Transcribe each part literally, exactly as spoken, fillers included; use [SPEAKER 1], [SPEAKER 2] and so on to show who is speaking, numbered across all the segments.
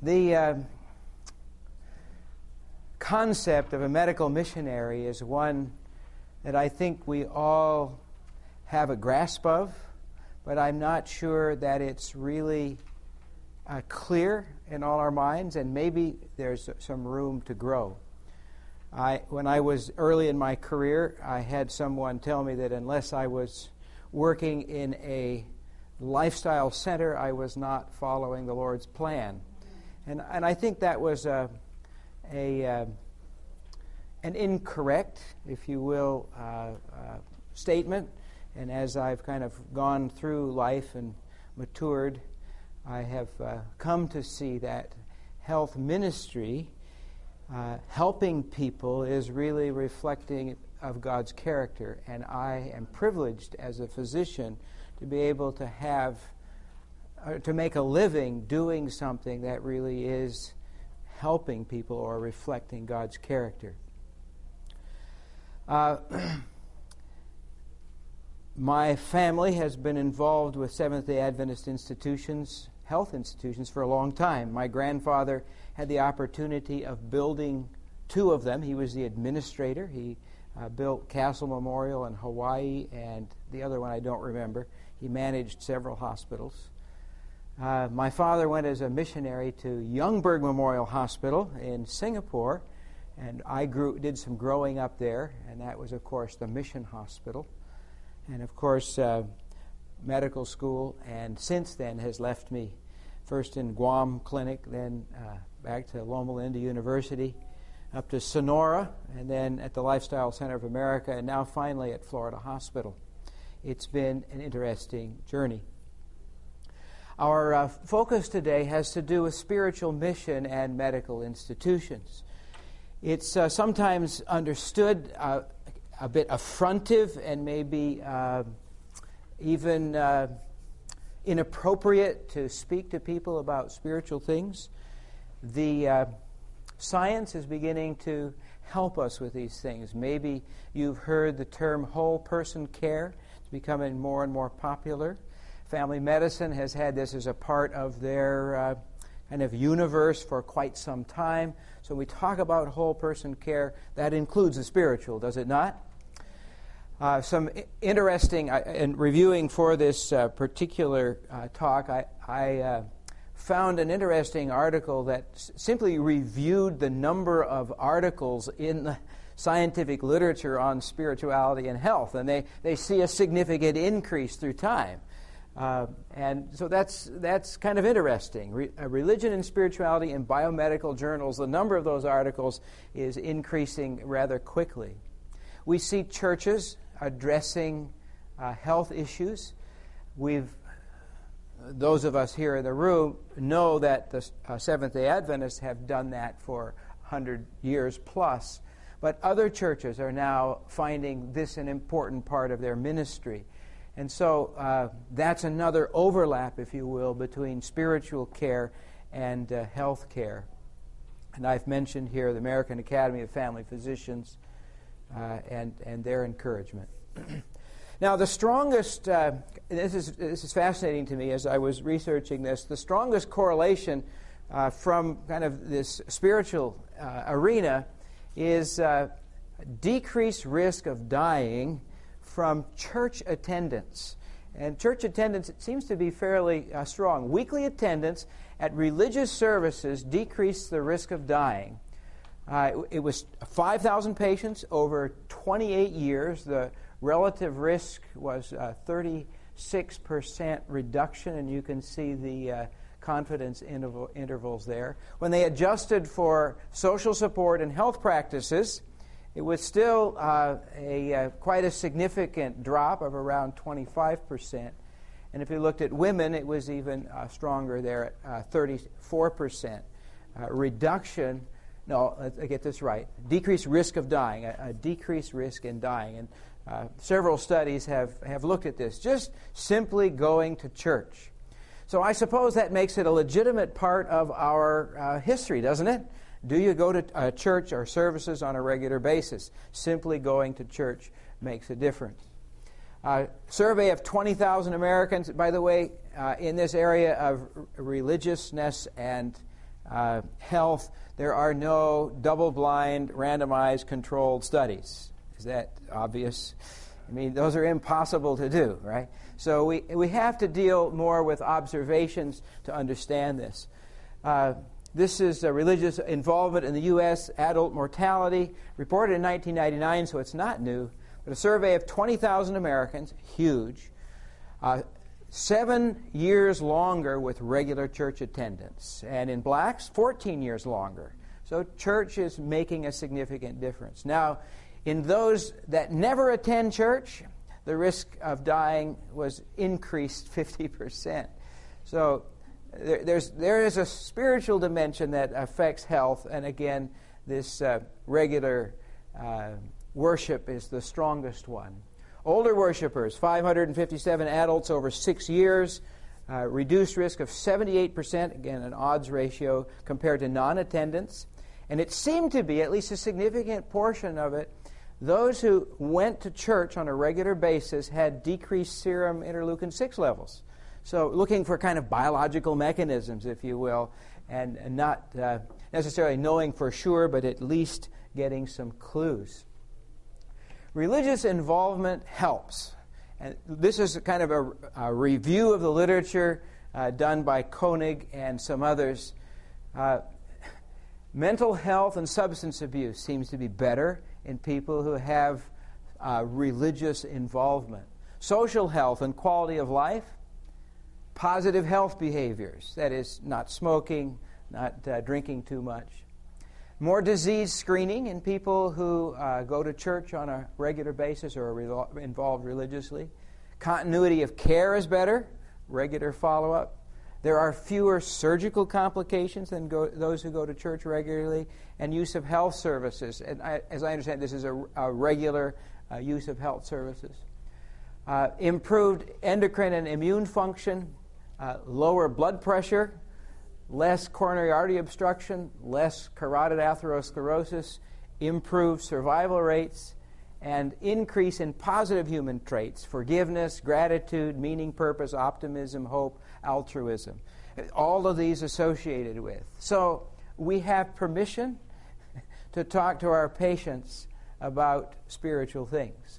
[SPEAKER 1] The uh, concept of a medical missionary is one that I think we all have a grasp of, but I'm not sure that it's really uh, clear in all our minds, and maybe there's some room to grow. I, when I was early in my career, I had someone tell me that unless I was working in a lifestyle center, I was not following the Lord's plan. And and I think that was a, a uh, an incorrect, if you will, uh, uh, statement. And as I've kind of gone through life and matured, I have uh, come to see that health ministry, uh, helping people, is really reflecting of God's character. And I am privileged as a physician to be able to have, uh, to make a living doing something that really is helping people or reflecting God's character. Uh, my family has been involved with Seventh-day Adventist institutions, health institutions, for a long time. My grandfather had the opportunity of building two of them. He was the administrator. He uh, built Castle Memorial in Hawaii, and the other one I don't remember. He managed several hospitals. Uh, my father went as a missionary to Youngberg Memorial Hospital in Singapore, and I grew, did some growing up there, and that was, of course, the mission hospital. And, of course, uh, medical school, and since then has left me first in Guam Clinic, then uh, back to Loma Linda University, up to Sonora, and then at the Lifestyle Center of America, and now finally at Florida Hospital. It's been an interesting journey. Our uh, focus today has to do with spiritual mission and medical institutions. It's uh, sometimes understood uh, a bit affrontive and maybe uh, even uh, inappropriate to speak to people about spiritual things. The uh, science is beginning to help us with these things. Maybe you've heard the term whole person care. It's becoming more and more popular. Family medicine has had this as a part of their uh, kind of universe for quite some time. So we talk about whole person care. That includes the spiritual, does it not? Uh, some I- interesting, uh, in reviewing for this uh, particular uh, talk, I, I uh, found an interesting article that s- simply reviewed the number of articles in the scientific literature on spirituality and health, and they, they see a significant increase through time. Uh, and so that's that's kind of interesting. Re- uh, religion and spirituality in biomedical journals, the number of those articles is increasing rather quickly. We see churches addressing uh, health issues. We've those of us here in the room know that the uh, Seventh-day Adventists have done that for one hundred years plus, but other churches are now finding this an important part of their ministry. And so uh, that's another overlap, if you will, between spiritual care and uh, health care. And I've mentioned here the American Academy of Family Physicians uh, and, and their encouragement. Now, the strongest, uh, this is this is fascinating to me as I was researching this, the strongest correlation uh, from kind of this spiritual uh, arena is uh, decreased risk of dying from church attendance. And church attendance, it seems to be fairly uh, strong. Weekly attendance at religious services decreased the risk of dying. Uh, it, it was five thousand patients over twenty-eight years. The relative risk was uh, thirty-six percent reduction, and you can see the uh, confidence interval, intervals there. When they adjusted for social support and health practices, it was still uh, a uh, quite a significant drop of around twenty-five percent. And if you looked at women, it was even uh, stronger there at uh, thirty-four percent. Uh, reduction, no, let's get this right, decreased risk of dying, a, a decreased risk in dying. And uh, several studies have, have looked at this, just simply going to church. So I suppose that makes it a legitimate part of our uh, history, doesn't it? Do you go to uh, church or services on a regular basis? Simply going to church makes a difference. Uh, survey of twenty thousand Americans, by the way, uh, in this area of r- religiousness and uh, health, there are no double-blind, randomized, controlled studies. Is that obvious? I mean, those are impossible to do, right? So we, we have to deal more with observations to understand this. Uh, this is a religious involvement in the U S adult mortality, reported in nineteen ninety-nine, so it's not new, but a survey of twenty thousand Americans, huge, uh, seven years longer with regular church attendance. And in blacks, fourteen years longer. So church is making a significant difference. Now, in those that never attend church, the risk of dying was increased fifty percent. So there, there's, there is a spiritual dimension that affects health, and again, this uh, regular uh, worship is the strongest one. Older worshipers, five hundred fifty-seven adults over six years, uh, reduced risk of seventy-eight percent, again, an odds ratio compared to non-attendance. And it seemed to be, at least a significant portion of it, those who went to church on a regular basis had decreased serum interleukin six levels. So looking for kind of biological mechanisms, if you will, and, and not uh, necessarily knowing for sure, but at least getting some clues. Religious involvement helps. And this is kind of a, a review of the literature uh, done by Koenig and some others. Uh, mental health and substance abuse seems to be better in people who have uh, religious involvement. Social health and quality of life, positive health behaviors, that is, not smoking, not uh, drinking too much. More disease screening in people who uh, go to church on a regular basis or are re- involved religiously. Continuity of care is better, regular follow-up. There are fewer surgical complications than go, those who go to church regularly, and use of health services. And I, as I understand, this is a, a regular uh, use of health services. Uh, improved endocrine and immune function, uh, lower blood pressure, less coronary artery obstruction, less carotid atherosclerosis, improved survival rates, and increase in positive human traits, forgiveness, gratitude, meaning, purpose, optimism, hope, altruism. All of these associated with. So we have permission to talk to our patients about spiritual things.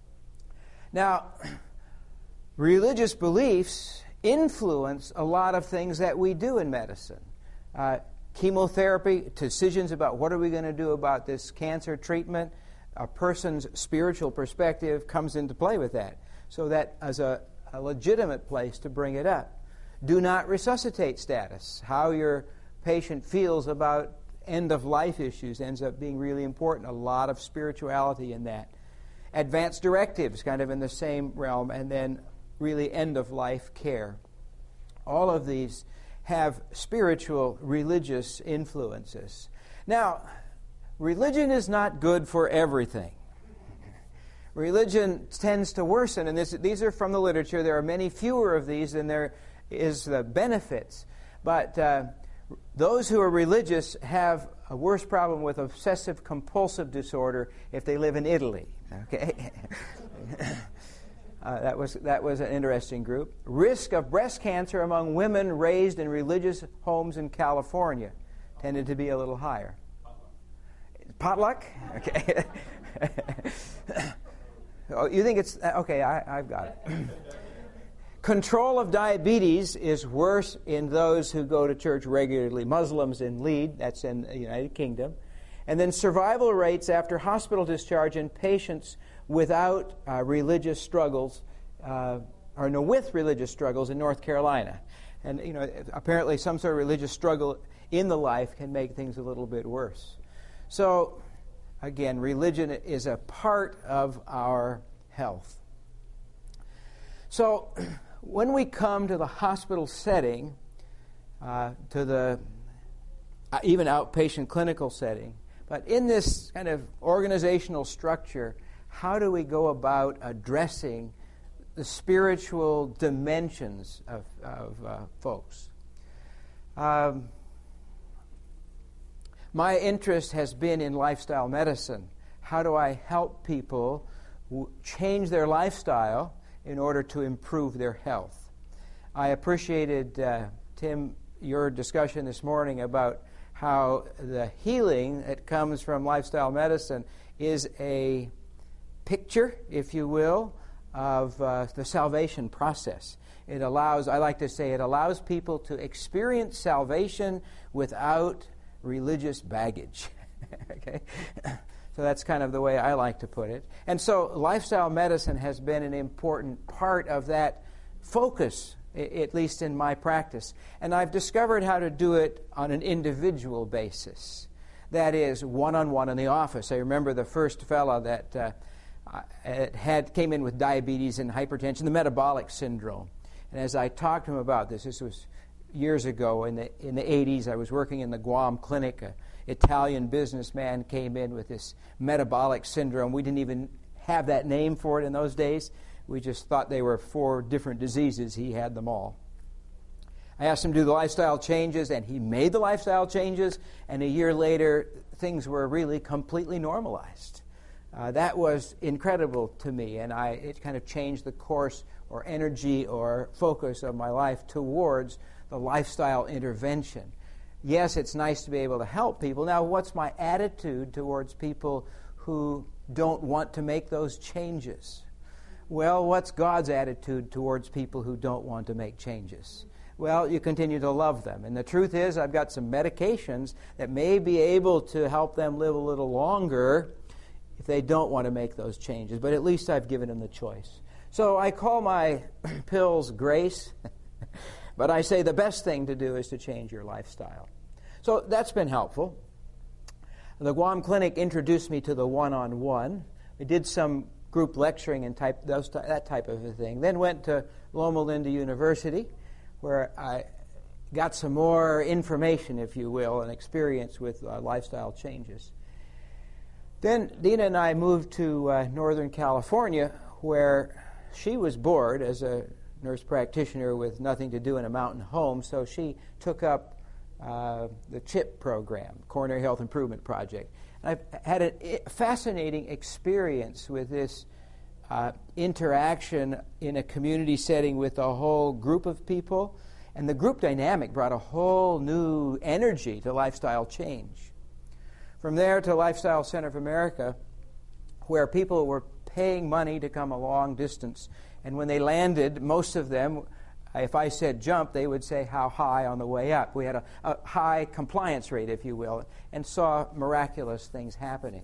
[SPEAKER 1] Now, religious beliefs influence a lot of things that we do in medicine. Uh, chemotherapy, decisions about what are we going to do about this cancer treatment, a person's spiritual perspective comes into play with that. So that as a, a legitimate place to bring it up. Do not resuscitate status. How your patient feels about end-of-life issues ends up being really important. A lot of spirituality in that. Advanced directives, kind of in the same realm, and then really end-of-life care. All of these have spiritual, religious influences. Now, religion is not good for everything. Religion tends to worsen, and this, these are from the literature. There are many fewer of these than there is the benefits. But uh, those who are religious have a worse problem with obsessive-compulsive disorder if they live in Italy. Okay, uh, that was that was an interesting group. Risk of breast cancer among women raised in religious homes in California tended to be a little higher. Potluck? Okay. Oh, you think it's okay? I, I've got it. Control of diabetes is worse in those who go to church regularly. Muslims in lead, that's in the United Kingdom. And then survival rates after hospital discharge in patients without uh, religious struggles, uh, or no, with religious struggles in North Carolina. And, you know, apparently some sort of religious struggle in the life can make things a little bit worse. So, again, religion is a part of our health. So, when we come to the hospital setting, uh, to the uh, even outpatient clinical setting, but in this kind of organizational structure, how do we go about addressing the spiritual dimensions of, of uh, folks? Um, my interest has been in lifestyle medicine. How do I help people w- change their lifestyle in order to improve their health? I appreciated uh, Tim your discussion this morning about how the healing that comes from lifestyle medicine is a picture, if you will, of uh, the salvation process. It allows, I like to say, it allows people to experience salvation without religious baggage. Okay? So that's kind of the way I like to put it. And so lifestyle medicine has been an important part of that focus, at least in my practice. And I've discovered how to do it on an individual basis. That is, one-on-one in the office. I remember the first fella that uh, had came in with diabetes and hypertension, the metabolic syndrome. And as I talked to him about this, this was years ago in the in the eighties, I was working in the Guam clinic. An Italian businessman came in with this metabolic syndrome. We didn't even have that name for it in those days. We just thought they were four different diseases. He had them all. I asked him to do the lifestyle changes, and he made the lifestyle changes, and a year later, things were really completely normalized. Uh, that was incredible to me, and I it kind of changed the course or energy or focus of my life towards the lifestyle intervention. Yes, it's nice to be able to help people. Now, what's my attitude towards people who don't want to make those changes? Well, what's God's attitude towards people who don't want to make changes? Well, you continue to love them. And the truth is, I've got some medications that may be able to help them live a little longer if they don't want to make those changes. But at least I've given them the choice. So I call my pills grace, but I say the best thing to do is to change your lifestyle. So that's been helpful. The Guam Clinic introduced me to the one-on-one. We did some group lecturing and type those that type of a thing. Then went to Loma Linda University, where I got some more information, if you will, and experience with uh, lifestyle changes. Then Dina and I moved to uh, Northern California, where she was bored as a nurse practitioner with nothing to do in a mountain home, so she took up uh, the CHIP program, Coronary Health Improvement Project. And I've had a fascinating experience with this uh, interaction in a community setting with a whole group of people, and the group dynamic brought a whole new energy to lifestyle change. From there to Lifestyle Center of America, where people were paying money to come a long distance. And when they landed, most of them, if I said jump, they would say how high on the way up. We had a, a high compliance rate, if you will, and saw miraculous things happening.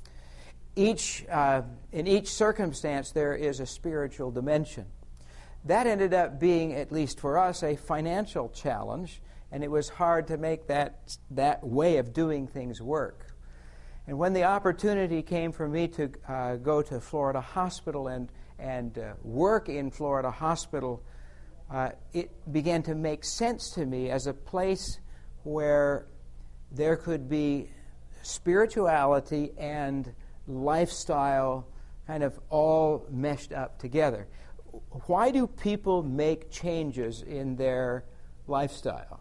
[SPEAKER 1] Each, uh, in each circumstance, there is a spiritual dimension. That ended up being, at least for us, a financial challenge, and it was hard to make that that way of doing things work. And when the opportunity came for me to uh, go to Florida Hospital and, and uh, work in Florida Hospital, uh, it began to make sense to me as a place where there could be spirituality and lifestyle kind of all meshed up together. Why do people make changes in their lifestyle?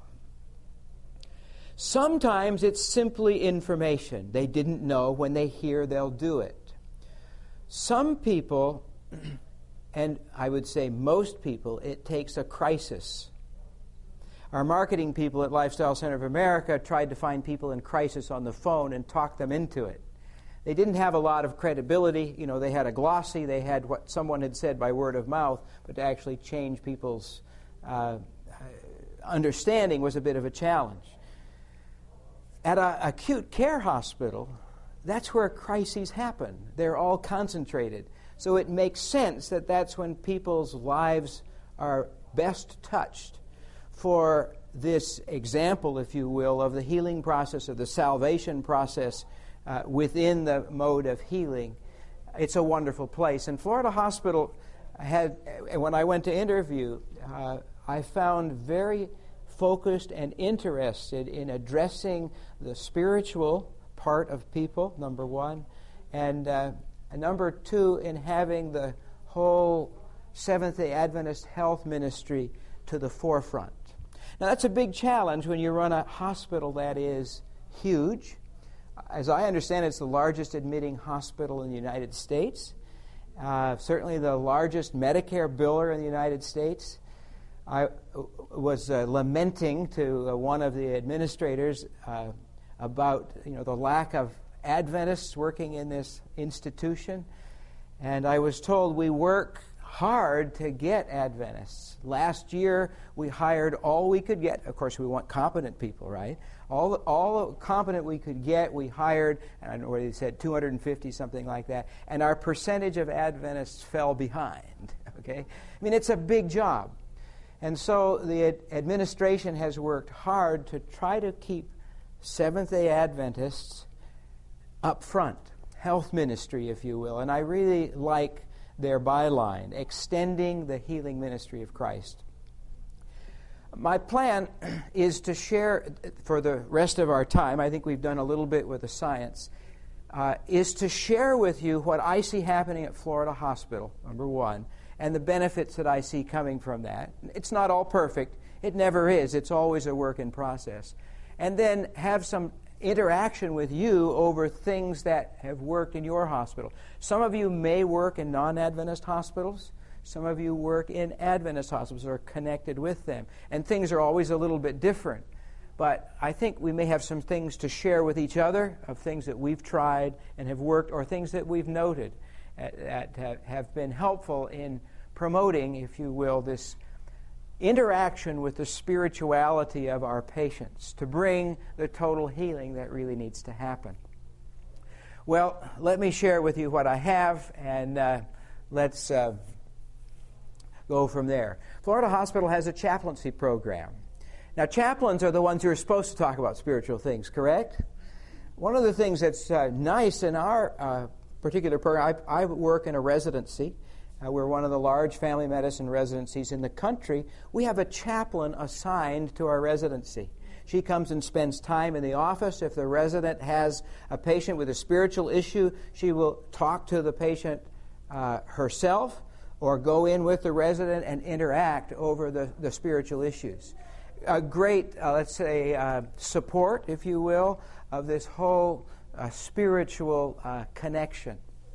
[SPEAKER 1] Sometimes it's simply information. They didn't know. When they hear, they'll do it. Some people, and I would say most people, it takes a crisis. Our marketing people at Lifestyle Center of America tried to find people in crisis on the phone and talk them into it. They didn't have a lot of credibility. You know, they had a glossy, they had what someone had said by word of mouth, but to actually change people's uh, understanding was a bit of a challenge. At an acute care hospital, that's where crises happen. They're all concentrated. So it makes sense that that's when people's lives are best touched. For this example, if you will, of the healing process, of the salvation process uh, within the mode of healing, it's a wonderful place. And Florida Hospital had, when I went to interview, uh, I found very focused and interested in addressing the spiritual part of people, number one, and, uh, and number two, in having the whole Seventh-day Adventist health ministry to the forefront. Now, that's a big challenge when you run a hospital that is huge. As I understand, it's the largest admitting hospital in the United States, uh, certainly the largest Medicare biller in the United States. I was uh, lamenting to uh, one of the administrators uh, about you know the lack of Adventists working in this institution, and I was told we work hard to get Adventists. Last year we hired all we could get. Of course, we want competent people, right? All all competent we could get, we hired. And I don't know what they said, two hundred fifty, something like that. And our percentage of Adventists fell behind. Okay, I mean it's a big job. And so the ad- administration has worked hard to try to keep Seventh-day Adventists up front, health ministry, if you will. And I really like their byline, extending the healing ministry of Christ. My plan is to share, for the rest of our time, I think we've done a little bit with the science, uh, is to share with you what I see happening at Florida Hospital, number one, and the benefits that I see coming from that. It's not all perfect. It never is. It's always a work in process. And then have some interaction with you over things that have worked in your hospital. Some of you may work in non-Adventist hospitals. Some of you work in Adventist hospitals or are connected with them. And things are always a little bit different. But I think we may have some things to share with each other of things that we've tried and have worked, or things that we've noted that have been helpful in promoting, if you will, this interaction with the spirituality of our patients to bring the total healing that really needs to happen. Well, let me share with you what I have, and uh, let's uh, go from there. Florida Hospital has a chaplaincy program. Now, chaplains are the ones who are supposed to talk about spiritual things, correct? One of the things that's uh, nice in our uh, particular program, I, I work in a residency. Uh, we're one of the large family medicine residencies in the country. We have a chaplain assigned to our residency. She comes and spends time in the office. If the resident has a patient with a spiritual issue, she will talk to the patient uh, herself or go in with the resident and interact over the, the spiritual issues. A great, uh, let's say, uh, support, if you will, of this whole uh, spiritual uh, connection.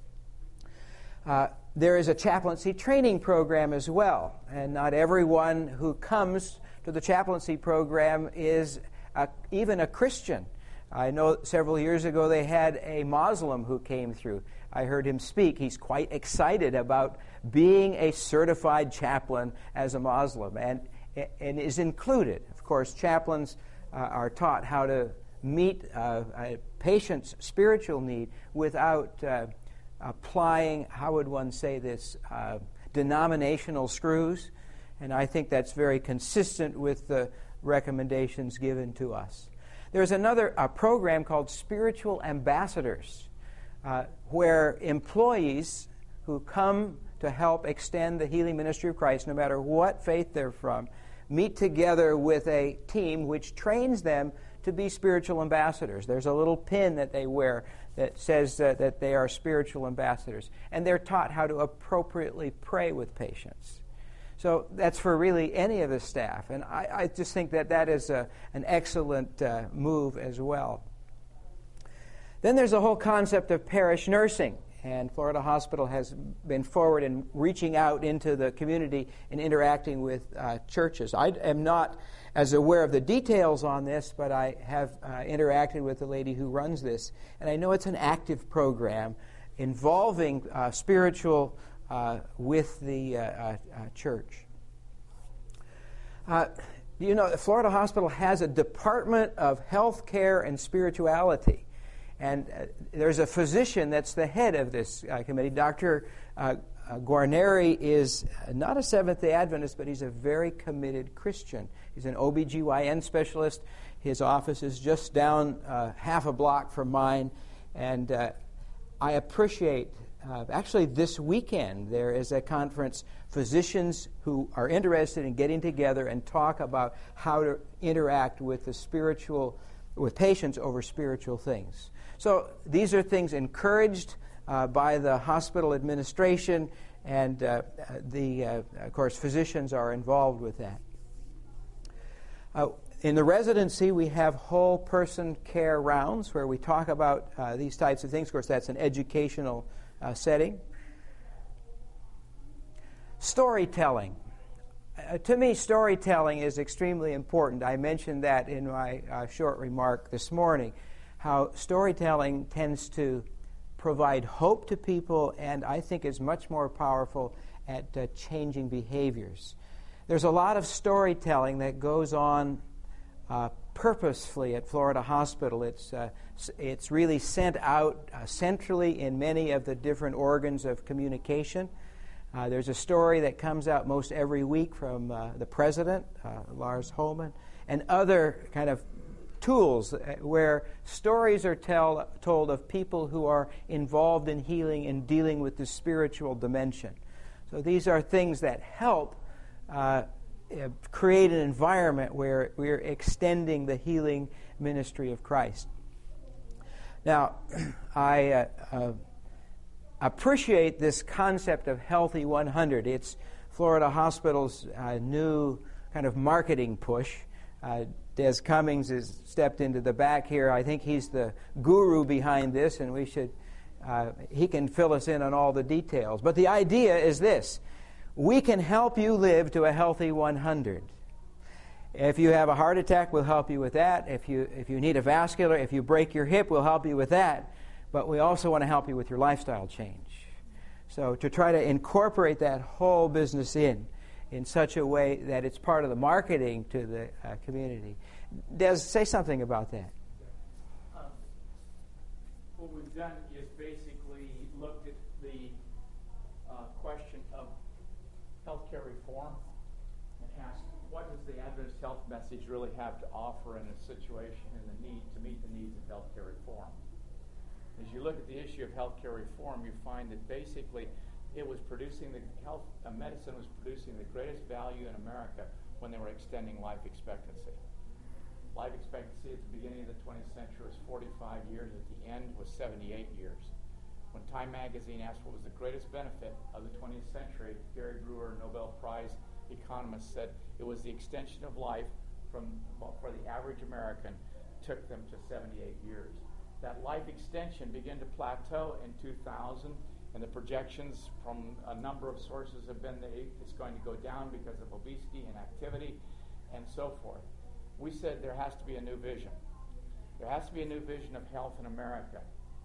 [SPEAKER 1] Uh, There is a chaplaincy training program as well, and not everyone who comes to the chaplaincy program is a, even a Christian. I know several years ago they had a Muslim who came through. I heard him speak. He's quite excited about being a certified chaplain as a Muslim, and, and is included. Of course, chaplains uh, are taught how to meet uh, a patient's spiritual need without uh, applying, how would one say this, uh, denominational screws. And I think that's very consistent with the recommendations given to us. There's another uh, program called Spiritual Ambassadors, uh, where employees who come to help extend the healing ministry of Christ, no matter what faith they're from, meet together with a team which trains them to be spiritual ambassadors. There's a little pin that they wear that says uh, that they are spiritual ambassadors. And they're taught how to appropriately pray with patients. So that's for really any of the staff. And I, I just think that that is a, an excellent uh, move as well. Then there's the whole concept of parish nursing. And Florida Hospital has been forward in reaching out into the community and interacting with uh, churches. I am not as aware of the details on this, but I have uh, interacted with the lady who runs this. And I know it's an active program involving uh, spiritual uh, with the uh, uh, church. Uh, you know, Florida Hospital has a Department of Health Care and Spirituality. And uh, there's a physician that's the head of this uh, committee. Doctor Uh, uh, Guarneri is not a Seventh-day Adventist, but he's a very committed Christian. He's an O B G Y N specialist. His office is just down uh, half a block from mine. And uh, I appreciate, uh, actually this weekend, there is a conference, physicians who are interested in getting together and talk about how to interact with the spiritual, with patients over spiritual things. So these are things encouraged uh, by the hospital administration, and uh, the, uh, of course, physicians are involved with that. Uh, in the residency, we have whole person care rounds where we talk about uh, these types of things. Of course, that's an educational uh, setting. Storytelling. uh, to me, storytelling is extremely important. I mentioned that in my uh, short remark this morning, how storytelling tends to provide hope to people, and I think is much more powerful at uh, changing behaviors. There's a lot of storytelling that goes on uh, purposefully at Florida Hospital. It's uh, it's really sent out uh, centrally in many of the different organs of communication. Uh, there's a story that comes out most every week from uh, the president, uh, Lars Holman, and other kind of tools where stories are tell, told of people who are involved in healing and dealing with the spiritual dimension. So these are things that help uh, create an environment where we're extending the healing ministry of Christ. Now, I uh, uh, appreciate this concept of Healthy one hundred. It's Florida Hospital's uh, new kind of marketing push. Uh, Des Cummings has stepped into the back here. I think he's the guru behind this, and we should, uh, he can fill us in on all the details. But the idea is this: we can help you live to a healthy one hundred. If you have a heart attack, we'll help you with that. If you if you need a vascular, if you break your hip, we'll help you with that. But we also want to help you with your lifestyle change. So to try to incorporate that whole business in, in such a way that it's part of the marketing to the uh, community. Des, say something about that.
[SPEAKER 2] Um, what we've done is basically looked at the uh, question of healthcare reform and asked, what does the Adventist health message really have to offer in a situation and the need to meet the needs of healthcare reform? As you look at the issue of healthcare reform, you find that basically it was producing the health, uh, medicine was producing the greatest value in America when they were extending life expectancy. Life expectancy at the beginning of the twentieth century was forty-five years. At the end was seventy-eight years. When Time magazine asked what was the greatest benefit of the twentieth century, Gary Brewer, Nobel Prize economist, said it was the extension of life from for the average American took them to seventy-eight years. That life extension began to plateau in two thousand. And the projections from a number of sources have been that it's going to go down because of obesity, inactivity, and so forth. We said there has to be a new vision. There has to be a new vision of health in America.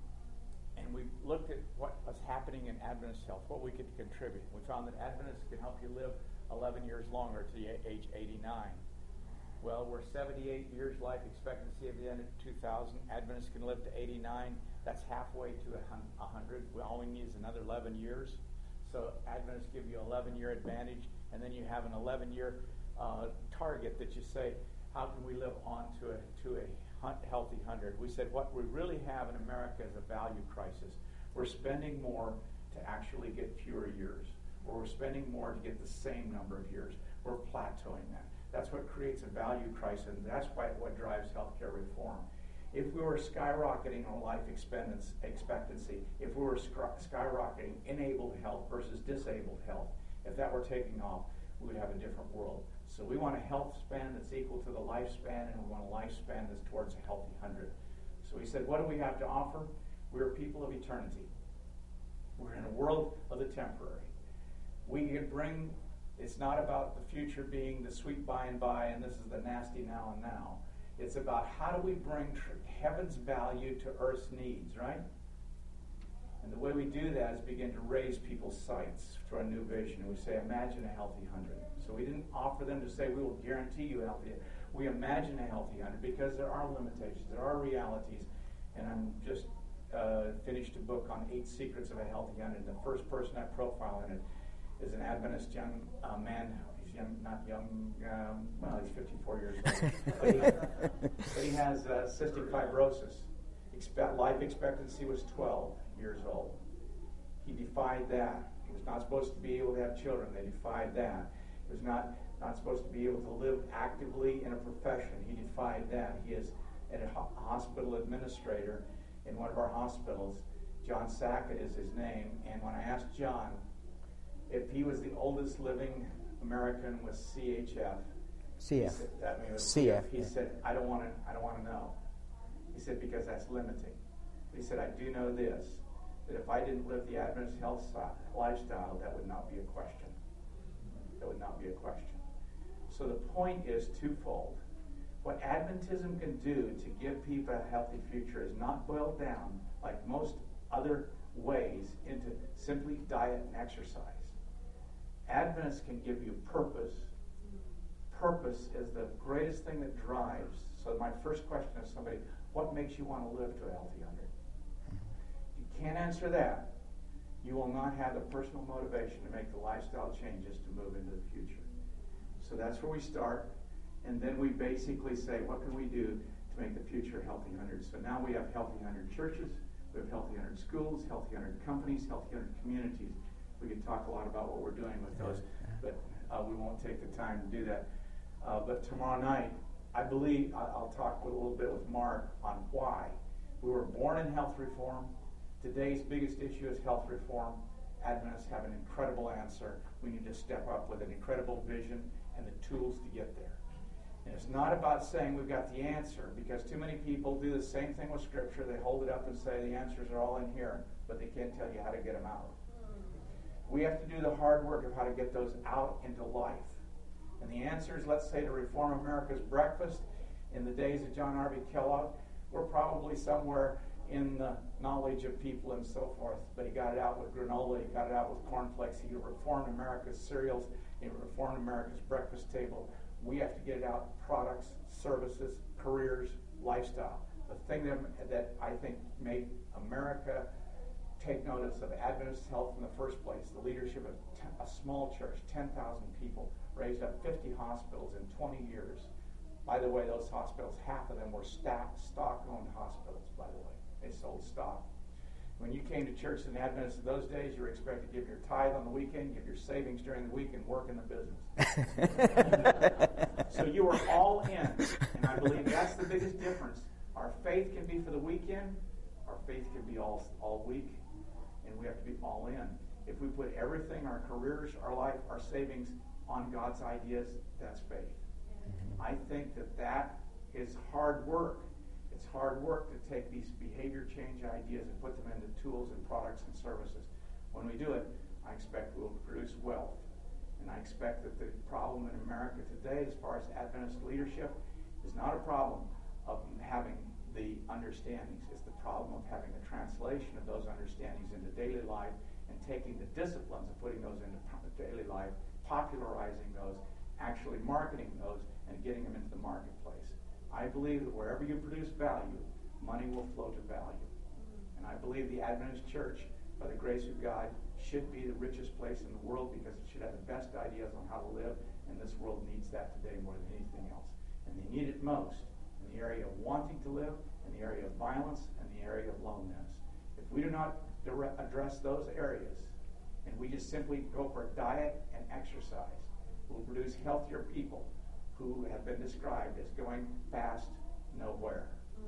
[SPEAKER 2] And we looked at what was happening in Adventist health, what we could contribute. We found that Adventists can help you live eleven years longer to the age eighty-nine. Well, we're seventy-eight years life expectancy at the end of two thousand. Adventists can live to eighty-nine. That's halfway to one hundred. We all we need is another eleven years. So Adventists give you an eleven-year advantage, and then you have an eleven-year uh, target that you say, how can we live on to a, to a healthy one hundred? We said what we really have in America is a value crisis. We're spending more to actually get fewer years, or we're spending more to get the same number of years. We're plateauing that. That's what creates a value crisis, and that's why what drives healthcare reform. If we were skyrocketing our life expectancy, if we were skyrocketing enabled health versus disabled health, if that were taking off, we would have a different world. So we want a health span that's equal to the lifespan, and we want a lifespan that's towards a healthy one hundred. So we said, what do we have to offer? We're people of eternity. We're in a world of the temporary. We can bring, it's not about the future being the sweet by and by, and this is the nasty now and now. It's about how do we bring tr- heaven's value to earth's needs, right? And the way we do that is begin to raise people's sights to our new vision. We say, imagine a healthy one hundred. So we didn't offer them to say, we will guarantee you a healthy. We imagine a healthy one hundred because there are limitations, there are realities. And I'm just uh, finished a book on eight secrets of a healthy one hundred. The first person I profile in it is an Adventist young uh, man. He's young, not young, um, well, he's fifty-four years old. but, he, but he has uh, cystic fibrosis. Expe- life expectancy was twelve years old. He defied that. He was not supposed to be able to have children. They defied that. He was not, not supposed to be able to live actively in a profession. He defied that. He is a ho- hospital administrator in one of our hospitals. John Sackett is his name. And when I asked John if he was the oldest living American with C H F,
[SPEAKER 1] C F.
[SPEAKER 2] Said, that mean, was
[SPEAKER 1] C F.
[SPEAKER 2] He yeah. said, I don't want to. I don't want to know. He said, because that's limiting. He said, I do know this, that if I didn't live the Adventist health style, lifestyle, that would not be a question. That would not be a question. So the point is twofold. What Adventism can do to give people a healthy future is not boiled down, like most other ways, into simply diet and exercise. Adventists can give you purpose. Purpose is the greatest thing that drives. So my first question is somebody, what makes you want to live to a healthy hundred? If you can't answer that, you will not have the personal motivation to make the lifestyle changes to move into the future. So that's where we start. And then we basically say, what can we do to make the future a healthy hundred? So now we have healthy hundred churches, we have healthy hundred schools, healthy hundred companies, healthy hundred communities. We could talk a lot about what we're doing with those, but uh, we won't take the time to do that. Uh, but tomorrow night, I believe I- I'll talk with, a little bit with Mark on why. We were born in health reform. Today's biggest issue is health reform. Adventists have an incredible answer. We need to step up with an incredible vision and the tools to get there. And it's not about saying we've got the answer, because too many people do the same thing with Scripture. They hold it up and say the answers are all in here, but they can't tell you how to get them out. We have to do the hard work of how to get those out into life. And the answers, let's say, to Reform America's breakfast in the days of John Harvey Kellogg, were probably somewhere in the knowledge of people and so forth. But he got it out with granola, he got it out with cornflakes, he reformed America's cereals, he reformed America's breakfast table. We have to get it out, products, services, careers, lifestyle. The thing that, that I think made America take notice of Adventist health in the first place, the leadership of ten, a small church, ten thousand people, raised up fifty hospitals in twenty years. By the way, those hospitals, half of them were stock, stock-owned hospitals, by the way. They sold stock. When you came to church in Adventist in those days, you were expected to give your tithe on the weekend, give your savings during the week, and work in the business. So you were all in. And I believe that's the biggest difference. Our faith can be for the weekend. Our faith can be all, all week. And we have to be all in. If we put everything, our careers, our life, our savings, on God's ideas, that's faith. Mm-hmm. I think that that is hard work. It's hard work to take these behavior change ideas and put them into tools and products and services. When we do it, I expect we'll produce wealth. And I expect that the problem in America today, as far as Adventist leadership, is not a problem of having the understandings. It's the problem of having the translation of those understandings into daily life and taking the disciplines of putting those into daily life, popularizing those, actually marketing those, and getting them into the marketplace. I believe that wherever you produce value, money will flow to value. And I believe the Adventist Church, by the grace of God, should be the richest place in the world, because it should have the best ideas on how to live, and this world needs that today more than anything else. And they need it most in the area of wanting to live, in the area of violence, and the area of loneliness. If we do not dire- address those areas, and we just simply go for diet and exercise, we'll produce healthier people who have been described as going fast nowhere.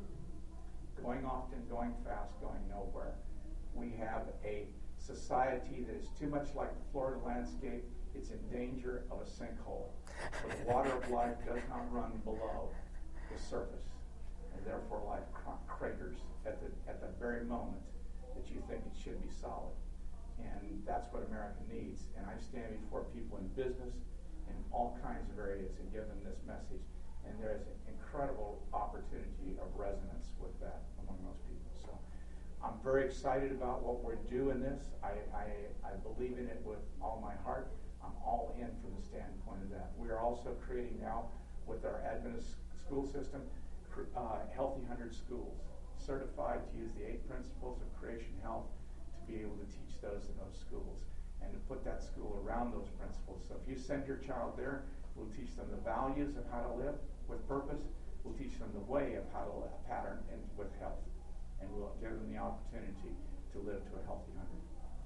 [SPEAKER 2] Going often, going fast, going nowhere. We have a society that is too much like the Florida landscape. It's in danger of a sinkhole. For the water of life does not run below the surface, and therefore life craters at the at the very moment that you think it should be solid. And that's what America needs. And I stand before people in business in all kinds of areas and give them this message. And there is an incredible opportunity of resonance with that among those people. So I'm very excited about what we're doing this. I, I, I believe in it with all my heart. I'm all in from the standpoint of that. We are also creating now, with our Adventist school system, uh, Healthy Hundred Schools, certified to use the eight principles of creation health to be able to teach those in those schools, and to put that school around those principles. So if you send your child there, we'll teach them the values of how to live with purpose. We'll teach them the way of how to live, pattern in, with health. And we'll give them the opportunity to live to a healthy hundred.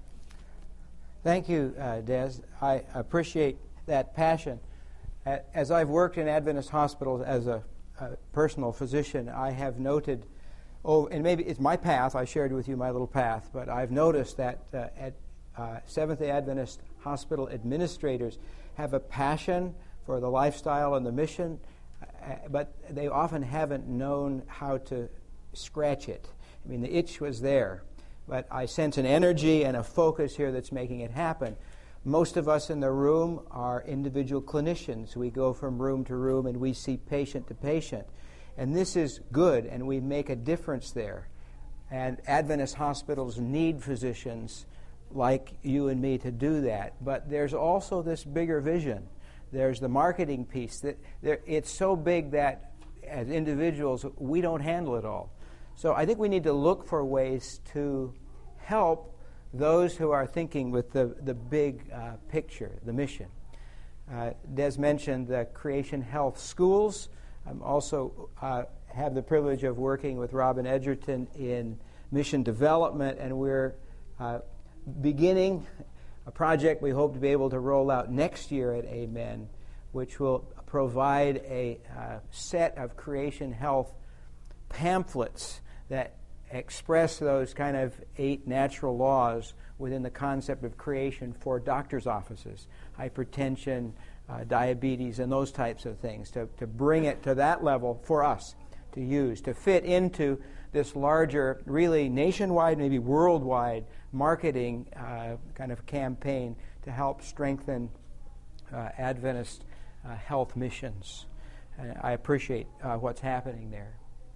[SPEAKER 1] Thank you, uh, Des. I appreciate that passion. As I've worked in Adventist hospitals as a, a personal physician, I have noted, oh, and maybe it's my path, I shared with you my little path, but I've noticed that uh, at uh, Seventh-day Adventist hospital administrators have a passion for the lifestyle and the mission, uh, but they often haven't known how to scratch it. I mean, the itch was there, but I sense an energy and a focus here that's making it happen. Most of us in the room are individual clinicians. We go from room to room and we see patient to patient. And this is good, and we make a difference there. And Adventist hospitals need physicians like you and me to do that. But there's also this bigger vision. There's the marketing piece. That there, it's so big that as individuals, we don't handle it all. So I think we need to look for ways to help those who are thinking with the, the big uh, picture, the mission. Uh, Des mentioned the Creation Health Schools. I'm also uh, have the privilege of working with Robin Edgerton in mission development, and we're uh, beginning a project we hope to be able to roll out next year at Amen, which will provide a uh, set of creation health pamphlets that express those kind of eight natural laws within the concept of creation for doctors' offices, hypertension, uh, diabetes, and those types of things, to, to bring it to that level for us to use, to fit into this larger, really nationwide, maybe worldwide marketing uh, kind of campaign to help strengthen uh, Adventist uh, health missions. And I appreciate uh, what's happening there.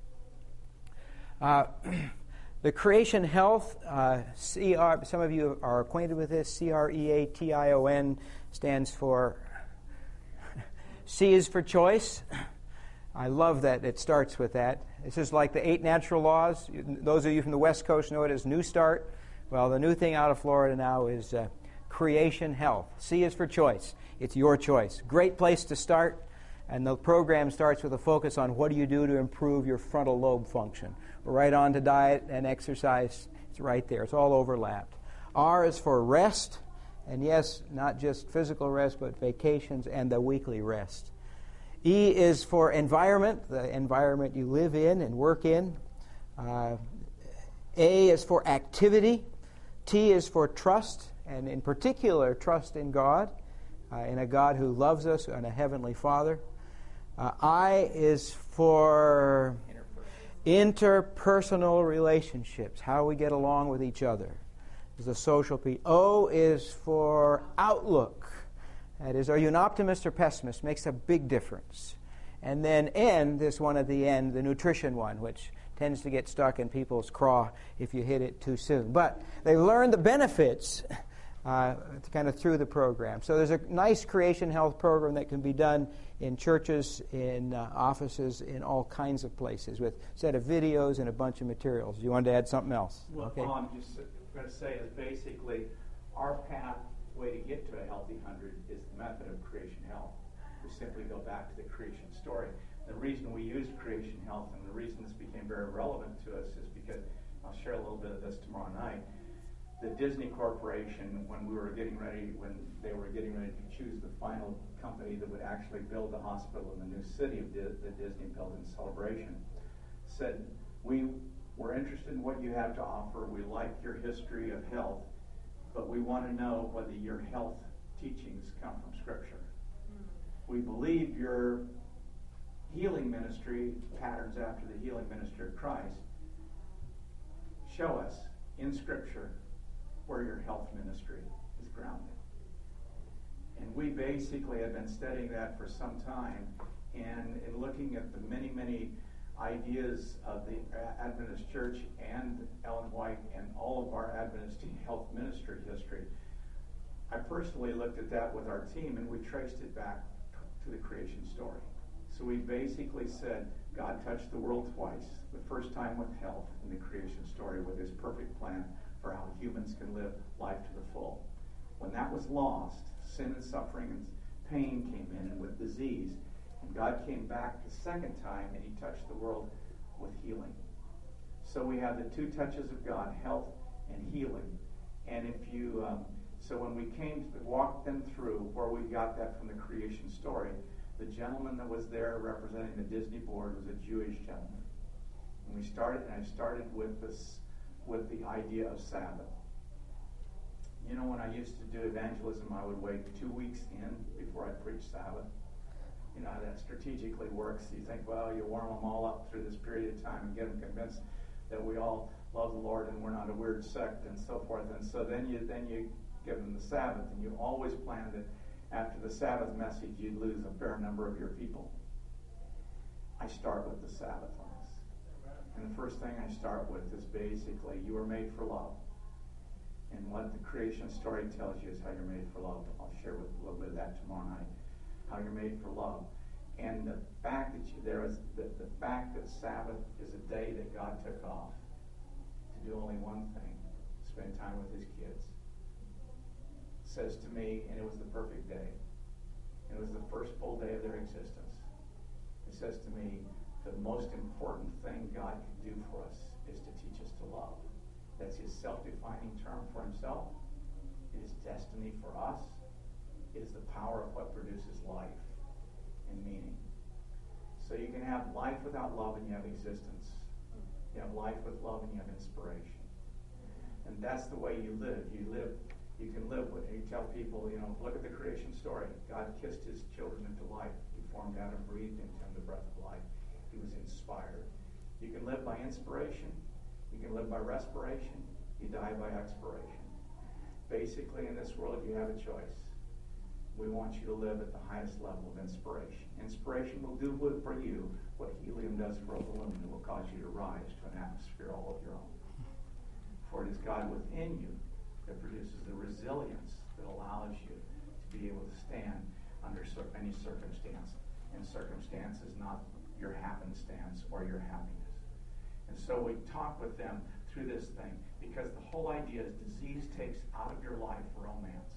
[SPEAKER 1] Uh, the Creation Health, uh, C R, some of you are acquainted with this, C R E A T I O N stands for, C is for choice. I love that it starts with that. This is like the eight natural laws. Those of you from the West Coast know it as New Start. Well, the new thing out of Florida now is uh, Creation Health. C is for choice. It's your choice. Great place to start. And the program starts with a focus on what do you do to improve your frontal lobe function. Right on to diet and exercise. It's right there. It's all overlapped. R is for rest. And yes, not just physical rest, but vacations and the weekly rest. E is for environment, the environment you live in and work in. Uh, A is for activity. T is for trust, and in particular, trust in God, uh, in a God who loves us, and a heavenly Father. Uh, I is for interpersonal relationships, how we get along with each other. Is the social piece. O is for outlook. That is, are you an optimist or pessimist? Makes a big difference. And then N, this one at the end, the nutrition one, which tends to get stuck in people's craw if you hit it too soon. But they learn the benefits uh, kind of through the program. So there's a nice creation health program that can be done in churches, in uh, offices, in all kinds of places with a set of videos and a bunch of materials. You wanted to add something else?
[SPEAKER 2] Well,
[SPEAKER 1] okay.
[SPEAKER 2] all I'm just going to say is basically our pathway to get to a healthy hundred is the method of creation health. We simply go back to the creation story. The reason we used creation health and the reason this became very relevant to us is because, I'll share a little bit of this tomorrow night, the Disney Corporation, when we were getting ready, when they were getting ready to choose the final company that would actually build the hospital in the new city of Di- the Disney Building Celebration, said, we were interested in what you have to offer. We like your history of health, but we want to know whether your health teachings come from Scripture. We believe your healing ministry patterns after the healing ministry of Christ. Show us in Scripture where your health ministry is grounded. And we basically have been studying that for some time, and in looking at the many, many ideas of the Adventist Church and Ellen White and all of our Adventist health ministry history, I personally looked at that with our team, and we traced it back to the creation story. So we basically said God touched the world twice, the first time with health in the creation story with his perfect plan for how humans can live life to the full. When that was lost, sin and suffering and pain came in, and with disease, and God came back the second time and he touched the world with healing. So we have the two touches of God, health and healing. And if you, um, so when we came to walk them through where we got that from the creation story, the gentleman that was there representing the Disney board was a Jewish gentleman. And we started, and I started with this, with the idea of Sabbath. You know, when I used to do evangelism, I would wait two weeks in before I'd preach Sabbath. You know how that strategically works. You think, well, you warm them all up through this period of time and get them convinced that we all love the Lord and we're not a weird sect and so forth. And so then you then you
[SPEAKER 3] give them the Sabbath, and you always plan that after the Sabbath message, you'd lose a fair number of your people. I start with the Sabbath on this. And the first thing I start with is basically, you were made for love. And what the creation story tells you is how you're made for love. I'll share with a little bit of that tomorrow night. How you're made for love. And the fact that you, there is the, the fact that Sabbath is a day that God took off to do only one thing, spend time with his kids, says to me, and it was the perfect day. It was the first full day of their existence. It says to me, the most important thing God could do for us is to teach us to love. That's his self-defining term for himself. It is destiny for us. It is the power of what produces life and meaning. So you can have life without love and you have existence. You have life with love and you have inspiration. And that's the way you live. You live, you can live with, you tell people, you know, look at the creation story. God kissed his children into life. He formed out and breathed into them the breath of life. He was inspired. You can live by inspiration. You can live by respiration. You die by expiration. Basically, in this world, you have a choice. We want you to live at the highest level of inspiration. Inspiration will do for you what helium does for a balloon. It will cause you to rise to an atmosphere all of your own. For it is God within you that produces the resilience that allows you to be able to stand under any circumstance. And circumstance is not your happenstance or your happiness. And so we talk with them through this thing because the whole idea is disease takes out of your life romance.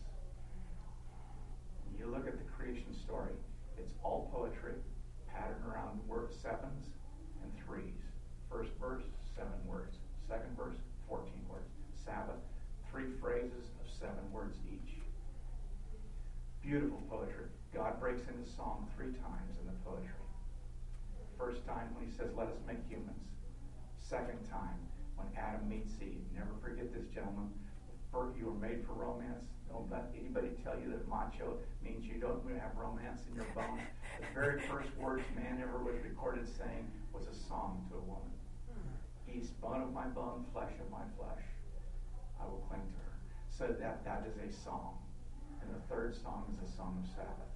[SPEAKER 3] You look at the creation story, it's all poetry, patterned around word sevens and threes. First verse, seven words. Second verse, fourteen words. Sabbath, three phrases of seven words each. Beautiful poetry. God breaks into song three times in the poetry. First time when he says, let us make humans. Second time when Adam meets Eve. Never forget this, gentlemen. You were made for romance. Don't let anybody tell you that macho means you don't have romance in your bones. The very first words man ever was recorded saying was a song to a woman. He's bone of my bone, flesh of my flesh. I will cling to her. So that, that is a song. And the third song is a song of Sabbath.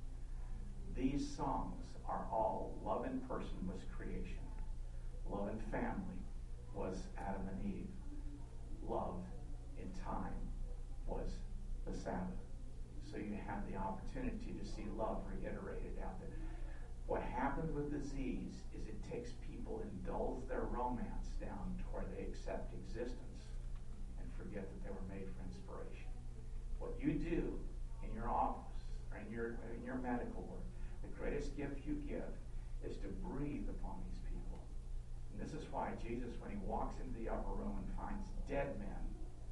[SPEAKER 3] These songs are all love in person was creation. Love in family was Adam and Eve. Love in time was the Sabbath. So you have the opportunity to see love reiterated out there. What happens with disease is it takes people and dulls their romance down to where they accept existence and forget that they were made for inspiration. What you do in your office or in your, in your medical work, the greatest gift you give is to breathe upon these people. And this is why Jesus, when he walks into the upper room and finds dead men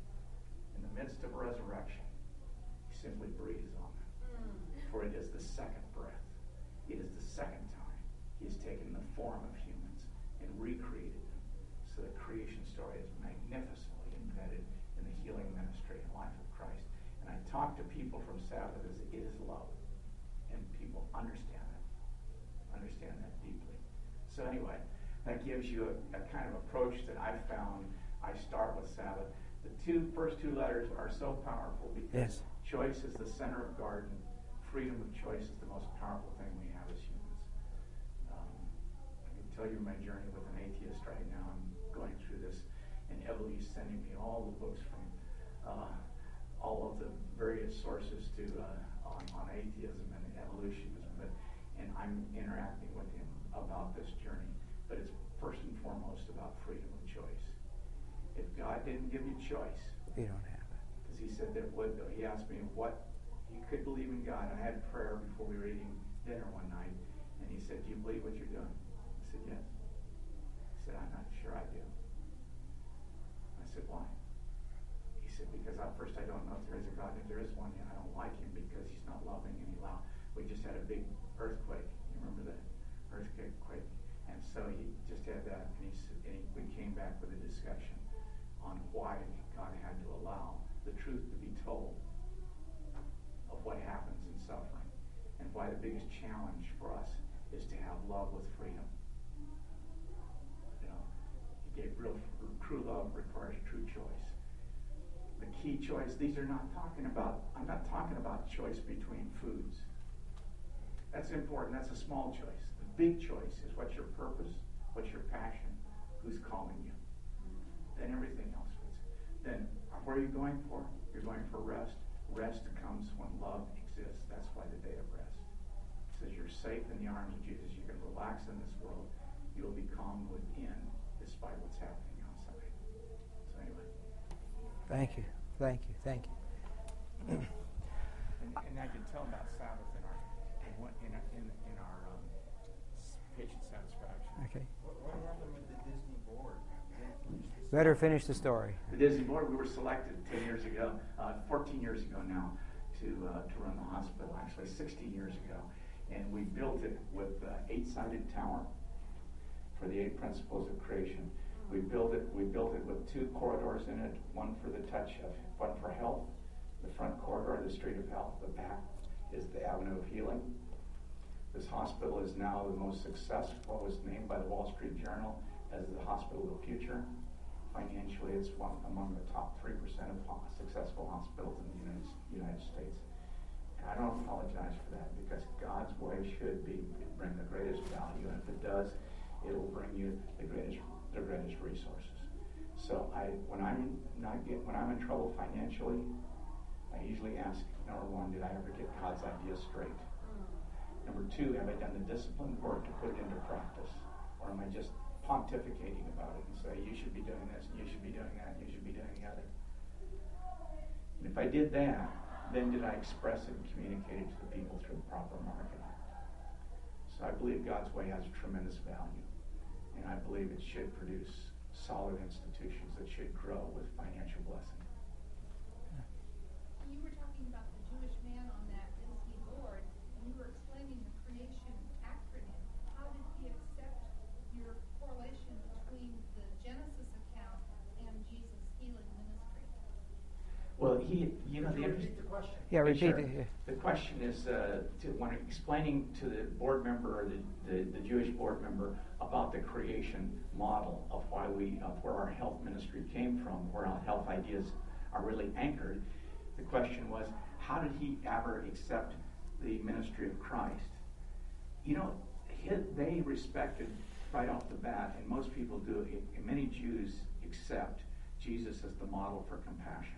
[SPEAKER 3] in the midst of resurrection, he simply breathes on them. Mm. For it is the second breath. It is the second time he has taken the form of humans and recreated them. So the creation story is magnificently embedded in the healing ministry and life of Christ. And I talk to people from Sabbath as it is love. And people understand that. Understand that deeply. So anyway, that gives you a, a kind of approach that I've found. I start with Sabbath. The two first two letters are so powerful because yes. Choice is the center of garden. Freedom of choice is the most powerful thing we have as humans. Um, I can tell you my journey with an atheist right now. I'm going through this, and Emily's sending me all the books from uh, all of the various sources to uh, on, on atheism and evolutionism. But and I'm interacting with him about this journey. But it's first and foremost about freedom of choice. If God didn't give you choice,
[SPEAKER 1] you don't have it.
[SPEAKER 3] Because he said that would, he asked me what you could believe in God. I had prayer before we were eating dinner one night, and he said, do you believe what you're doing? I said, yes. He said, I'm not sure I do. I said, why? He said, because at first I don't know if there is a God. If there is one, I don't like him because he's not loving and he loud. We just had a big earthquake. You remember that earthquake? And so he just had that, and, he, and he, we came back with a discussion on why God had to allow the truth to be told of what happens in suffering, and why the biggest challenge for us is to have love with freedom. You know, he gave real true love requires true choice. The key choice. These are not talking about, I'm not talking about choice between foods. That's important. That's a small choice. The big choice is what's your purpose, what's your passion, who's calling you. Then everything else fits. Then where are you going for? You're going for rest. Rest comes when love exists. That's why the day of rest. It says you're safe in the arms of Jesus. You can relax in this world. You'll be calm within despite what's happening outside. So anyway.
[SPEAKER 1] Thank you. Thank you. Thank you.
[SPEAKER 2] and, and I can tell about Sabbath in our in our, in, in our um, patient satisfaction.
[SPEAKER 1] Okay.
[SPEAKER 4] What, what happened with the Disney board?
[SPEAKER 1] Better finish the story.
[SPEAKER 3] The Disney board, we were selected ten years ago, uh, fourteen years ago now, to uh, to run the hospital. Actually, sixteen years ago, and we built it with an eight-sided tower for the eight principles of creation. We built it. We built it with two corridors in it, one for the touch of, one for health. The front corridor, the street of health. The back is the avenue of healing. This hospital is now the most successful. It was named by the Wall Street Journal as the hospital of the future. Financially, it's one among the top three percent of ho- successful hospitals in the United, United States. And I don't apologize for that because God's way should be bring the greatest value, and if it does, it will bring you the greatest the greatest resources. So I, when I'm not get when I'm in trouble financially, I usually ask, number one, did I ever get God's idea straight? Number two, have I done the disciplined work to put it into practice, or am I just pontificating about it and say, you should be doing this, and you should be doing that, and you should be doing the other. And if I did that, then did I express it and communicate it to the people through the proper marketing? So I believe God's way has a tremendous value, and I believe it should produce solid institutions that should grow with financial blessing.
[SPEAKER 5] You were talking about the Jewish man on that Disney board, and you were explaining the creation acronym. How did he accept your correlation between the Genesis account and Jesus' healing ministry?
[SPEAKER 3] Well, he, you know, the
[SPEAKER 4] repeat the question.
[SPEAKER 1] Yeah, repeat
[SPEAKER 3] Sure.
[SPEAKER 1] it. Yeah.
[SPEAKER 3] The question is, uh, to, when explaining to the board member or the, the, the Jewish board member about the creation model of why we, of where our health ministry came from, where our health ideas are really anchored, the question was, how did he ever accept the ministry of Christ? You know, his, they respected right off the bat, and most people do, and many Jews accept Jesus as the model for compassion.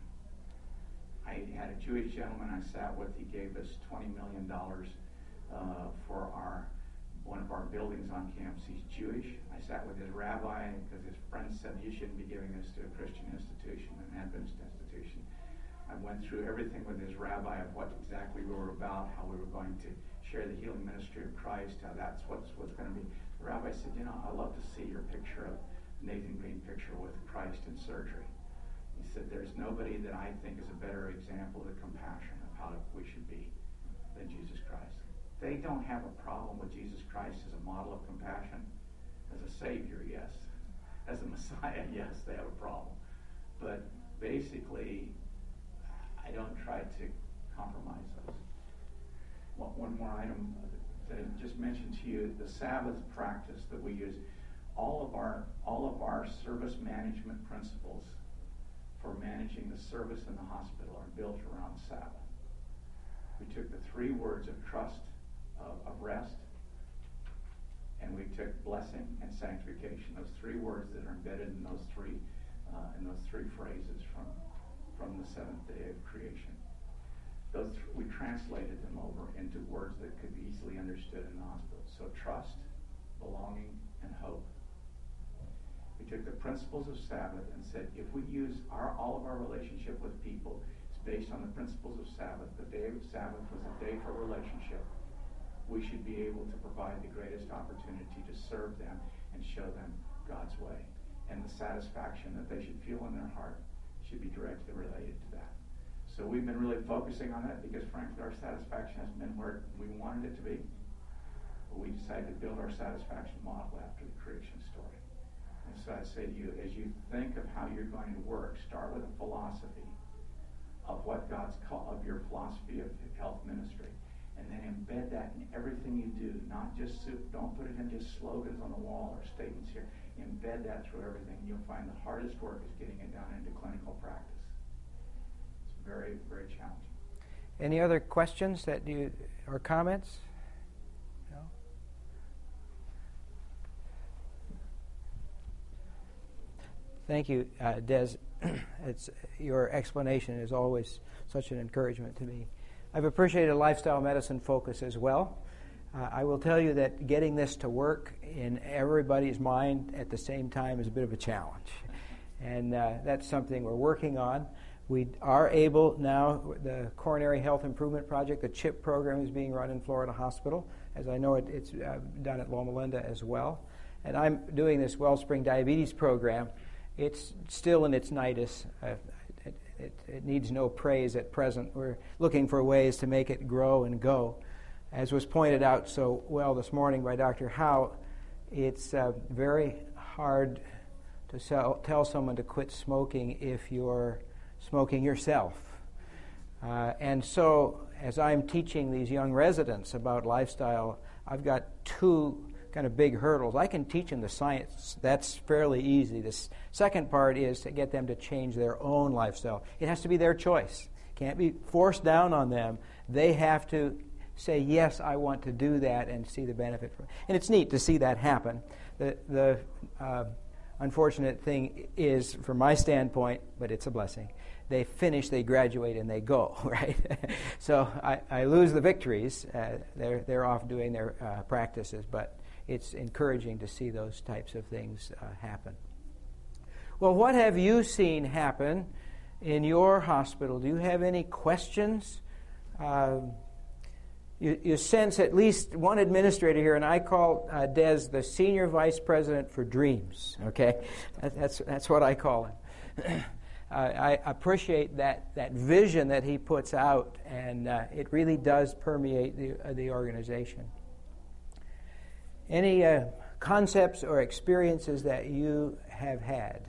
[SPEAKER 3] I had a Jewish gentleman I sat with. He gave us twenty million dollars uh, for our one of our buildings on campus. He's Jewish. I sat with his rabbi because his friends said, you shouldn't be giving this to a Christian institution, an Adventist institution. I went through everything with his rabbi of what exactly we were about, how we were going to share the healing ministry of Christ, how that's what's, what's going to be. The rabbi said, you know, I'd love to see your picture of Nathan Green picture with Christ in surgery. He said, there's nobody that I think is a better example of the compassion of how we should be than Jesus Christ. They don't have a problem with Jesus Christ as a model of compassion. As a Savior, yes. As a Messiah, yes, they have a problem. But basically, I don't try to compromise those. Well, one more item that I just mentioned to you, the Sabbath practice that we use. All of our all of our service management principles for managing the service in the hospital are built around Sabbath. We took the three words of trust, of, of rest, and we took blessing and sanctification. Those three words that are embedded in those three uh, in those three phrases from from the seventh day of creation. Those th- we translated them over into words that could be easily understood in the hospital. So trust, belonging, and hope. We took the principles of Sabbath and said, if we use our all of our relationship with people, it's based on the principles of Sabbath. The day of Sabbath was a day for relationship. We should be able to provide the greatest opportunity to serve them and show them God's way. And the satisfaction that they should feel in their heart should be directly related to that. So we've been really focusing on that because, frankly, our satisfaction hasn't been where we wanted it to be. But we decided to build our satisfaction model after the creation story. And so I say to you, as you think of how you're going to work, start with a philosophy of what God's call of your philosophy of health ministry, and then embed that in everything you do. Not just soup. Don't put it in just slogans on the wall or statements here. Embed that through everything. You'll find the hardest work is getting it down into clinical practice. very, very challenging.
[SPEAKER 1] Any other questions that you or comments? No? Thank you, uh, Des. It's, your explanation is always such an encouragement to me. I've appreciated lifestyle medicine focus as well. Uh, I will tell you that getting this to work in everybody's mind at the same time is a bit of a challenge. And uh, that's something we're working on. We are able now, the Coronary Health Improvement Project, the CHIP program is being run in Florida Hospital, as I know it, it's uh, done at Loma Linda as well. And I'm doing this Wellspring Diabetes program. It's still in its nidus. Uh, it, it, it needs no praise at present. We're looking for ways to make it grow and go. As was pointed out so well this morning by Doctor Howe, it's uh, very hard to sell, tell someone to quit smoking if you're smoking yourself. Uh, and so as I'm teaching these young residents about lifestyle, I've got two kind of big hurdles. I can teach them the science. That's fairly easy. The s- second part is to get them to change their own lifestyle. It has to be their choice. Can't be forced down on them. They have to say, yes, I want to do that and see the benefit from it. And it's neat to see that happen. The, the uh, unfortunate thing is, from my standpoint, but it's a blessing, they finish, they graduate, and they go, right? So I, I lose the victories. Uh, they're, they're off doing their uh, practices, but it's encouraging to see those types of things uh, happen. Well, what have you seen happen in your hospital? Do you have any questions? Uh, you, you sense at least one administrator here, and I call uh, Des the Senior Vice President for Dreams, okay? That, that's, that's what I call him. uh, I appreciate that, that vision that he puts out, and uh, it really does permeate the, uh, the organization. Any uh, concepts or experiences that you have had?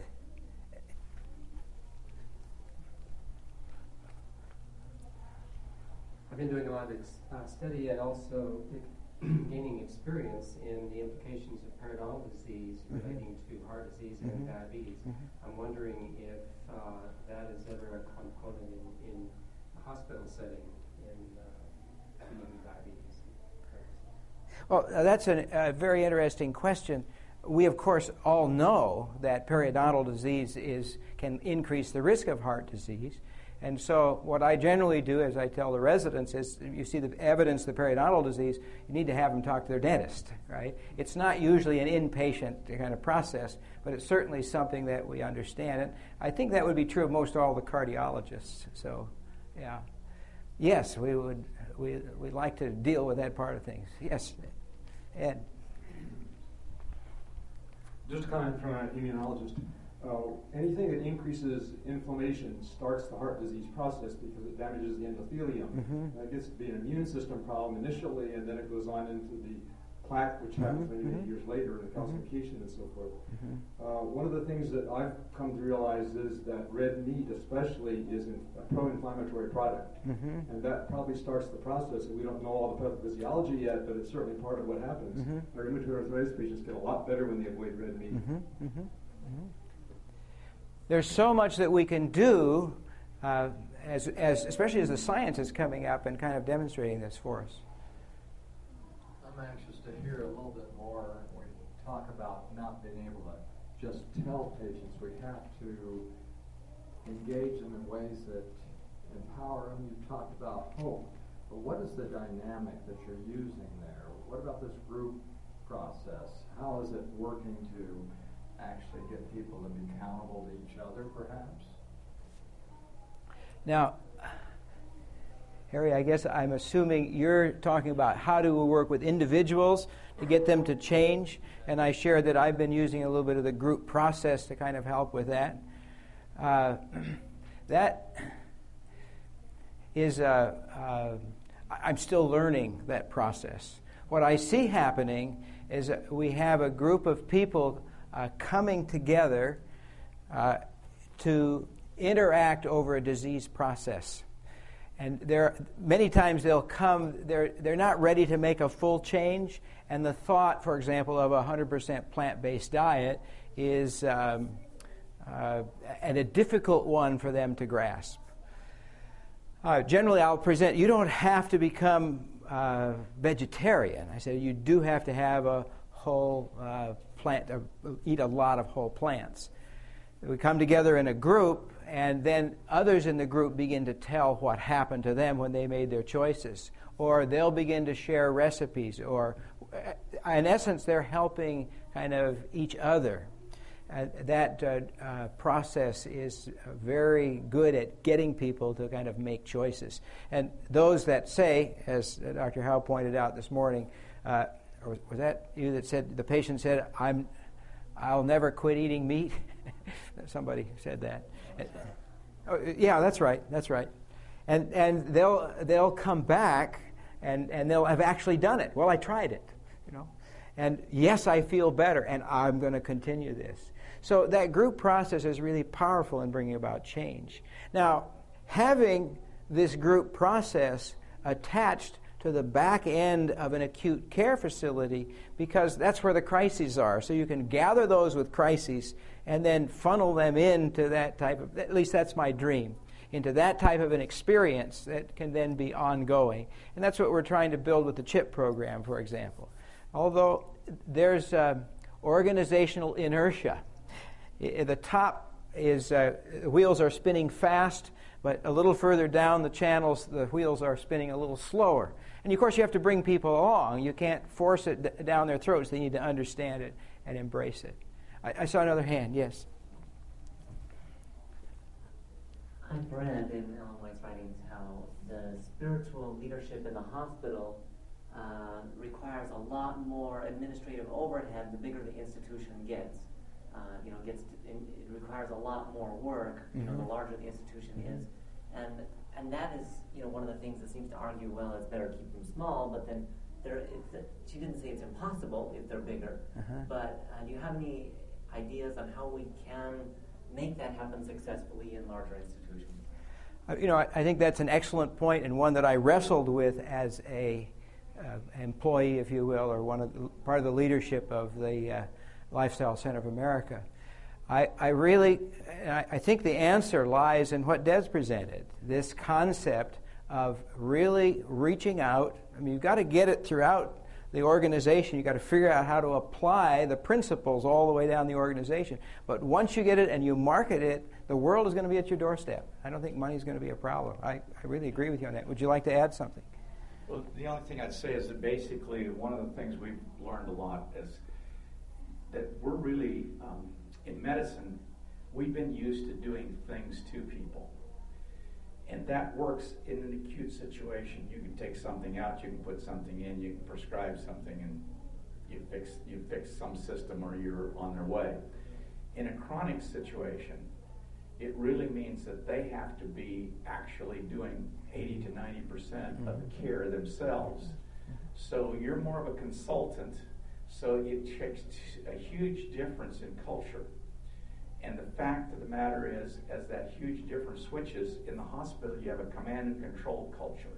[SPEAKER 6] I've been doing a lot of ex- uh, study and also gaining experience in the implications of periodontal disease
[SPEAKER 1] Mm-hmm.
[SPEAKER 6] relating to heart disease
[SPEAKER 1] Mm-hmm.
[SPEAKER 6] and diabetes.
[SPEAKER 1] Mm-hmm.
[SPEAKER 6] I'm wondering if uh, that is ever a component in, in a hospital setting in uh, treating diabetes.
[SPEAKER 1] Well, uh, that's a, a very interesting question. We, of course, all know that periodontal disease is can increase the risk of heart disease. And so what I generally do, as I tell the residents, is if you see the evidence of the periodontal disease, you need to have them talk to their dentist, right? It's not usually an inpatient kind of process, but it's certainly something that we understand. And I think that would be true of most all the cardiologists. So, yeah. Yes, we would we we like to deal with that part of things. Yes, Ed.
[SPEAKER 7] Just a comment from an immunologist. Uh, anything that increases inflammation starts the heart disease process because it damages the endothelium.
[SPEAKER 1] Mm-hmm.
[SPEAKER 7] That gets to be an immune system problem initially, and then it goes on into the plaque, which happens
[SPEAKER 1] Mm-hmm.
[SPEAKER 7] many, many years later, and the calcification and so forth.
[SPEAKER 1] Mm-hmm.
[SPEAKER 7] Uh, one of the things that I've come to realize is that red meat especially is in, a pro-inflammatory product.
[SPEAKER 1] Mm-hmm.
[SPEAKER 7] And that probably starts the process, and we don't know all the pathophysiology yet, but it's certainly part of what happens.
[SPEAKER 1] Mm-hmm.
[SPEAKER 7] Our rheumatoid arthritis patients get a lot better when they avoid red meat.
[SPEAKER 1] Mm-hmm. Mm-hmm. Mm-hmm. There's so much that we can do, uh, as, as especially as the science is coming up and kind of demonstrating this for us.
[SPEAKER 8] I'm anxious to hear a little bit more when you talk about not being able to just tell patients. We have to engage them in ways that empower them. You talked about hope, but what is the dynamic that you're using there? What about this group process? How is it working to actually get people to be accountable to each other, perhaps?
[SPEAKER 1] Now, Harry, I guess I'm assuming you're talking about how do we work with individuals to get them to change, and I shared that I've been using a little bit of the group process to kind of help with that. Uh, that is, uh, uh, I'm still learning that process. What I see happening is that we have a group of people uh, coming together uh, to interact over a disease process. And there, many times they'll come, they're, they're not ready to make a full change, and the thought, for example, of a one hundred percent plant-based diet is um, uh, and a difficult one for them to grasp. Uh, generally, I'll present, you don't have to become uh, vegetarian. I said you do have to have a whole uh, plant, uh, eat a lot of whole plants. We come together in a group, and then others in the group begin to tell what happened to them when they made their choices. Or they'll begin to share recipes, or in essence, they're helping kind of each other. Uh, that uh, uh, process is very good at getting people to kind of make choices. And those that say, as Doctor Howe pointed out this morning, uh, or was that you that said, the patient said, I'm, I'll never quit eating meat? Somebody said that. Oh, yeah, that's right, that's right. And and they'll they'll come back and, and they'll have actually done it. Well, I tried it, you know. And yes, I feel better, and I'm going to continue this. So that group process is really powerful in bringing about change. Now, having this group process attached to the back end of an acute care facility, because that's where the crises are. So you can gather those with crises and then funnel them into that type of, at least that's my dream, into that type of an experience that can then be ongoing. And that's what we're trying to build with the CHIP program, for example. Although there's uh, organizational inertia. I, the top is, uh, the wheels are spinning fast, but a little further down the channels, the wheels are spinning a little slower. And of course, you have to bring people along. You can't force it d- down their throats. They need to understand it and embrace it. I, I saw another hand. Yes.
[SPEAKER 9] I've read in Ellen White's writings how the spiritual leadership in the hospital uh, requires a lot more administrative overhead the bigger the institution gets. Uh, you know, gets to, it requires a lot more work. You know, the larger the institution mm-hmm. is, and and that is you know one of the things that seems to argue, well, it's better to keep them small. But then there, it's, she didn't say it's impossible if they're bigger. Uh-huh. But uh, do you have any ideas on how we can make that happen successfully in larger institutions?
[SPEAKER 1] Uh, you know, I, I think that's an excellent point, and one that I wrestled with as a uh, employee, if you will, or one of the, part of the leadership of the uh, Lifestyle Center of America. I, I really, I, I think the answer lies in what Des presented, this concept of really reaching out. I mean, you've got to get it throughout the organization. You've got to figure out how to apply the principles all the way down the organization. But once you get it and you market it, the world is going to be at your doorstep. I don't think money is going to be a problem. I, I really agree with you on that. Would you like to add something?
[SPEAKER 3] Well, the only thing I'd say is that basically one of the things we've learned a lot is that we're really, um, in medicine, we've been used to doing things to people. And that works in an acute situation. You can take something out, you can put something in, you can prescribe something, and you fix you fix some system or you're on their way. In a chronic situation, it really means that they have to be actually doing eighty to ninety percent of the care themselves. So you're more of a consultant. So it takes a huge difference in culture. And the fact of the matter is, as that huge difference switches, in the hospital you have a command and control culture.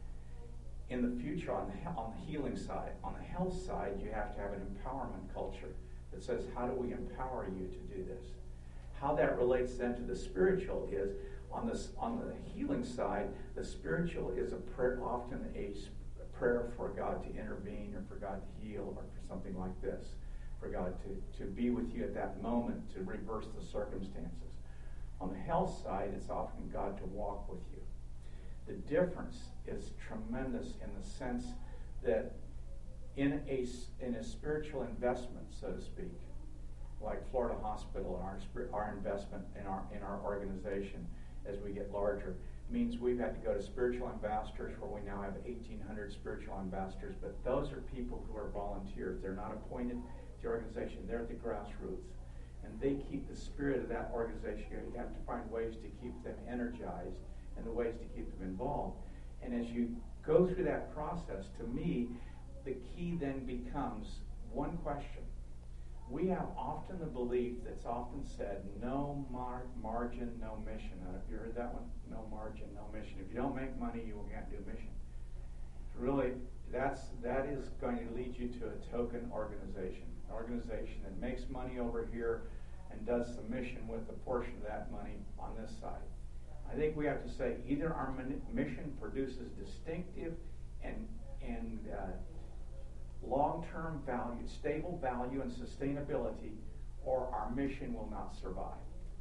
[SPEAKER 3] In the future, on the, on the healing side, on the health side, you have to have an empowerment culture that says, how do we empower you to do this? How that relates then to the spiritual is, on, this, on the healing side, the spiritual is a prayer, often a prayer for God to intervene or for God to heal or for something like this, for God to, to be with you at that moment to reverse the circumstances. On the health side, it's often God to walk with you. The difference is tremendous in the sense that in a, in a spiritual investment, so to speak, like Florida Hospital and our, our investment in our, in our organization as we get larger, means we've had to go to spiritual ambassadors where we now have eighteen hundred spiritual ambassadors, but those are people who are volunteers. They're not appointed to the organization. They're at the grassroots. And they keep the spirit of that organization going. You have to find ways to keep them energized and the ways to keep them involved. And as you go through that process, to me, the key then becomes one question. We have often the belief that's often said, no mar- margin, no mission. Uh, have you heard that one? No margin, no mission. If you don't make money, you can't do mission. Really, that's, that is going to lead you to a token organization. An organization that makes money over here and does some mission with a portion of that money on this side. I think we have to say either our min- mission produces distinctive and and uh, long-term value, stable value and sustainability, or our mission will not survive.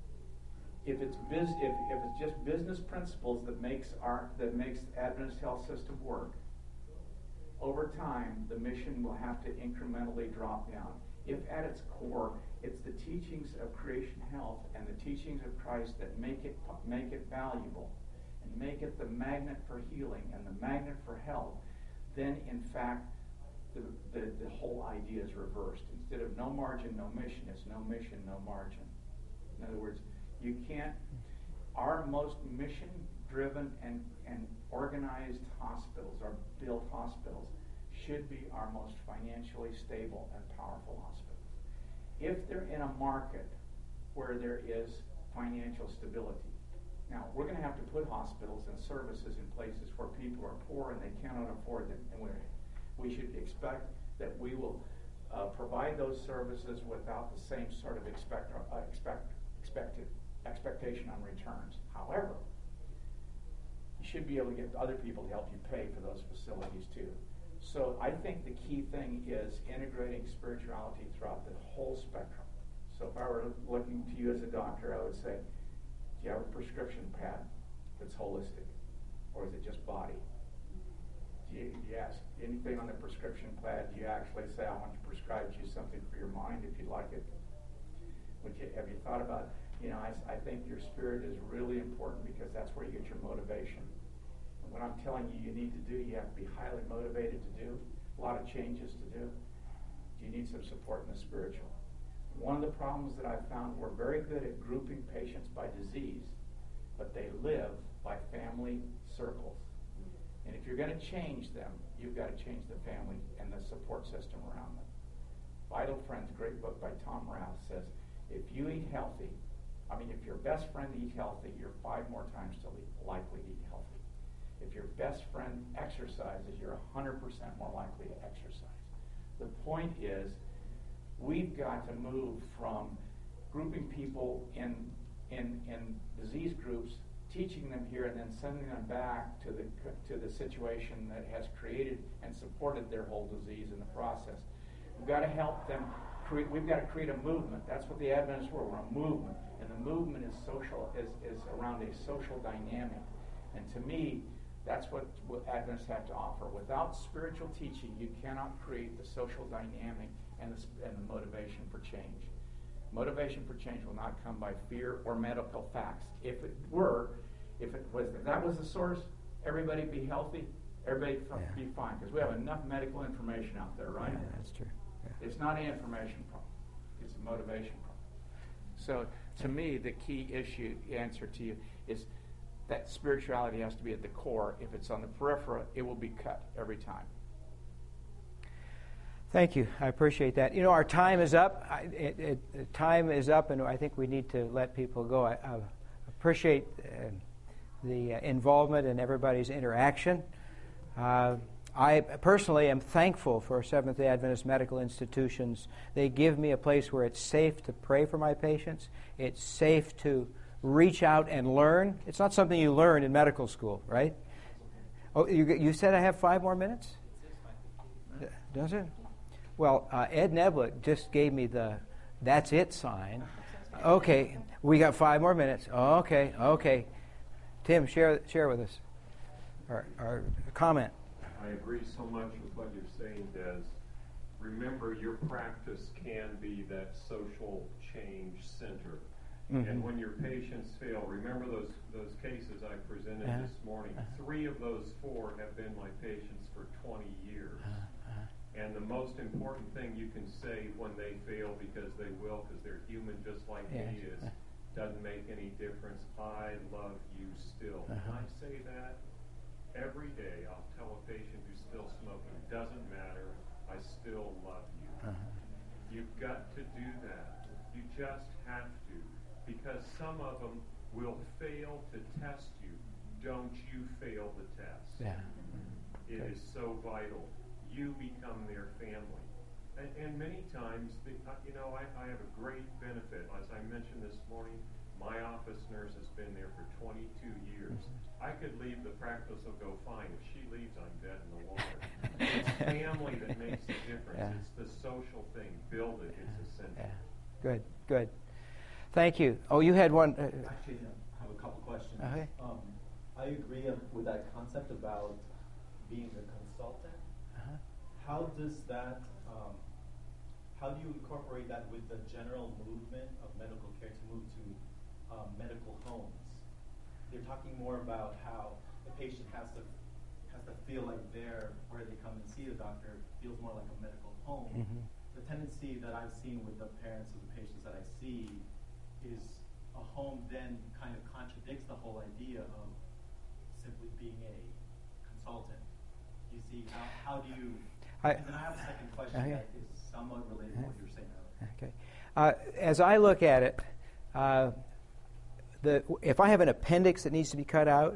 [SPEAKER 3] If it's biz- if, if it's just business principles that makes our that makes the Adventist health system work, over time the mission will have to incrementally drop down. If at its core it's the teachings of creation health and the teachings of Christ that make it make it valuable and make it the magnet for healing and the magnet for health, then in fact the, the, the whole idea is reversed. Instead of no margin, no mission, it's no mission, no margin. In other words, you can't, our most mission-driven and, and organized hospitals, our built hospitals, should be our most financially stable and powerful hospitals. If they're in a market where there is financial stability, now we're going to have to put hospitals and services in places where people are poor and they cannot afford them, and we're, we should expect that we will uh, provide those services without the same sort of expect, uh, expect, expected expectation on returns. However, you should be able to get other people to help you pay for those facilities too. So I think the key thing is integrating spirituality throughout the whole spectrum. So if I were looking to you as a doctor, I would say, do you have a prescription pad that's holistic? Or is it just body? Do you, do you ask anything on the prescription pad? Do you actually say, I want to prescribe you something for your mind if you'd like it? Would you, have you thought about, you know, I, I think your spirit is really important because that's where you get your motivation. And what I'm telling you you need to do, you have to be highly motivated to do, a lot of changes to do. Do you need some support in the spiritual? One of the problems that I've found, we're very good at grouping patients by disease, but they live by family circles. And if you're going to change them, you've got to change the family and the support system around them. Vital Friends, great book by Tom Rath, says, if you eat healthy, I mean, if your best friend eats healthy, you're five more times to likely to eat healthy. If your best friend exercises, you're one hundred percent more likely to exercise. The point is, we've got to move from grouping people in, in, in disease groups, teaching them here, and then sending them back to the, to the situation that has created and supported their whole disease in the process. We've got to help them. Create, we've got to create a movement. That's what the Adventists were. We're a movement. And the movement is social, is, is around a social dynamic. And to me, that's what, what Adventists have to offer. Without spiritual teaching, you cannot create the social dynamic and the, and the motivation for change. Motivation for change will not come by fear or medical facts. If it were, if it was, if that was the source, everybody be healthy, everybody yeah. be fine. Because we have enough medical information out there, right?
[SPEAKER 1] Yeah, that's true. Yeah.
[SPEAKER 3] It's not an information problem. It's a motivation problem. So, to me, the key issue, answer to you, is that spirituality has to be at the core. If it's on the periphery, it will be cut every time.
[SPEAKER 1] Thank you. I appreciate that. You know, our time is up. I, it, it, time is up, and I think we need to let people go. I, I appreciate uh, the uh, involvement and everybody's interaction. Uh, I personally am thankful for Seventh-day Adventist medical institutions. They give me a place where it's safe to pray for my patients. It's safe to reach out and learn. It's not something you learn in medical school, right? Oh, you, you said I have five more minutes? Does it? Well, uh, Ed Neblick just gave me the that's it sign. Okay, we got five more minutes. Okay, okay. Tim, share share with us our, our comment.
[SPEAKER 10] I agree so much with what you're saying, Des. Remember, your practice can be that social change center. Mm-hmm. And when your patients fail, remember those those cases I presented uh-huh. this morning. Uh-huh. Three of those four have been my patients for twenty years. Uh-huh. And the most important thing you can say when they fail, because they will, because they're human just like yes. me, is doesn't make any difference. I love you still. Uh-huh. When I say that, every day I'll tell a patient who's still smoking, doesn't matter, I still love you. Uh-huh. You've got to do that. You just have to. Because some of them will fail to test you. Don't you fail the test.
[SPEAKER 1] Yeah.
[SPEAKER 10] It
[SPEAKER 1] okay.
[SPEAKER 10] is so vital. You become their family. And, and many times, the, uh, you know, I, I have a great benefit. As I mentioned this morning, My office nurse has been there for twenty-two years. Mm-hmm. I could leave, the practice will go fine. If she leaves, I'm dead in the water. It's family that makes the difference. Yeah. It's the social thing. Build it. It's essential.
[SPEAKER 1] Yeah. Good, good. Thank you. Oh, you had one. Uh,
[SPEAKER 11] Actually, I have a couple questions.
[SPEAKER 1] Okay.
[SPEAKER 11] Um, I agree with that concept about being a consultant.
[SPEAKER 1] Uh-huh.
[SPEAKER 11] How does that, um, how do you incorporate that with the general movement of medical care to move to um, medical homes? They're talking more about how the patient has to has to feel like they're, where they come and see the doctor, feels more like a medical home. Mm-hmm. The tendency that I've seen with the parents of the patients that I see is a home then kind of contradicts the whole idea of simply being a consultant. You see, how, how do you, I, and then I have a second question okay. that is somewhat related to what you were saying earlier.
[SPEAKER 1] Okay. Uh, as I look at it, uh, the, if I have an appendix that needs to be cut out,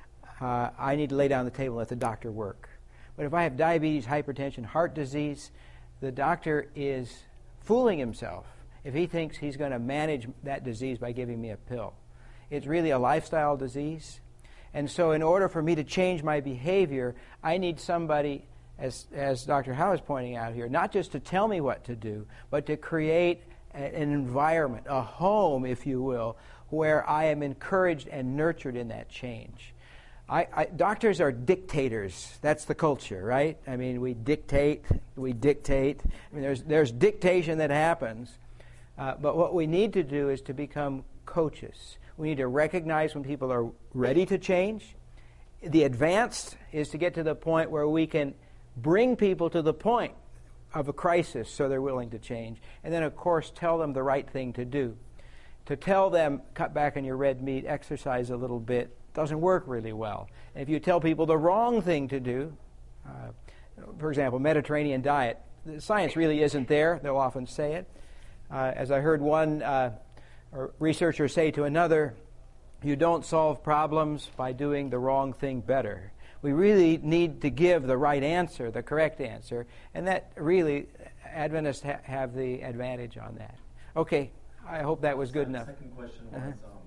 [SPEAKER 1] uh, I need to lay down the table and let the doctor work. But if I have diabetes, hypertension, heart disease, the doctor is fooling himself if he thinks he's going to manage that disease by giving me a pill. It's really a lifestyle disease. And so in order for me to change my behavior, I need somebody, as, as Doctor Howe is pointing out here, not just to tell me what to do, but to create a, an environment, a home, if you will, where I am encouraged and nurtured in that change. I, I, doctors are dictators. That's the culture, right? I mean, we dictate, we dictate. I mean, there's, there's dictation that happens. Uh, but what we need to do is to become coaches. We need to recognize when people are ready to change. The advanced is to get to the point where we can bring people to the point of a crisis so they're willing to change. And then, of course, tell them the right thing to do. To tell them, cut back on your red meat, exercise a little bit, doesn't work really well. And if you tell people the wrong thing to do, uh, for example, Mediterranean diet, the science really isn't there. They'll often say it. Uh, as I heard one uh, researcher say to another, you don't solve problems by doing the wrong thing better. We really need to give the right answer, the correct answer, and that really, Adventists ha- have the advantage on that. Okay, I hope that was good enough.
[SPEAKER 11] The second question was, uh-huh. um,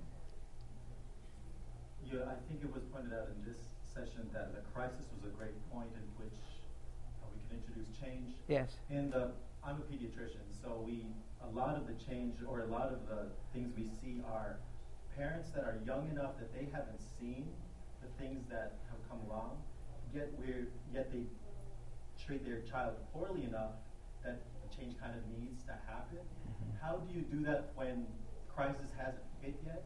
[SPEAKER 11] yeah, I think it was pointed out in this session that the crisis was a great point in which uh, we can introduce change.
[SPEAKER 1] Yes.
[SPEAKER 11] And uh, I'm a pediatrician, so we a lot of the change or a lot of the things we see are parents that are young enough that they haven't seen the things that have come along, yet we're yet they treat their child poorly enough that the change kind of needs to happen. Mm-hmm. How do you do that when crisis hasn't hit yet,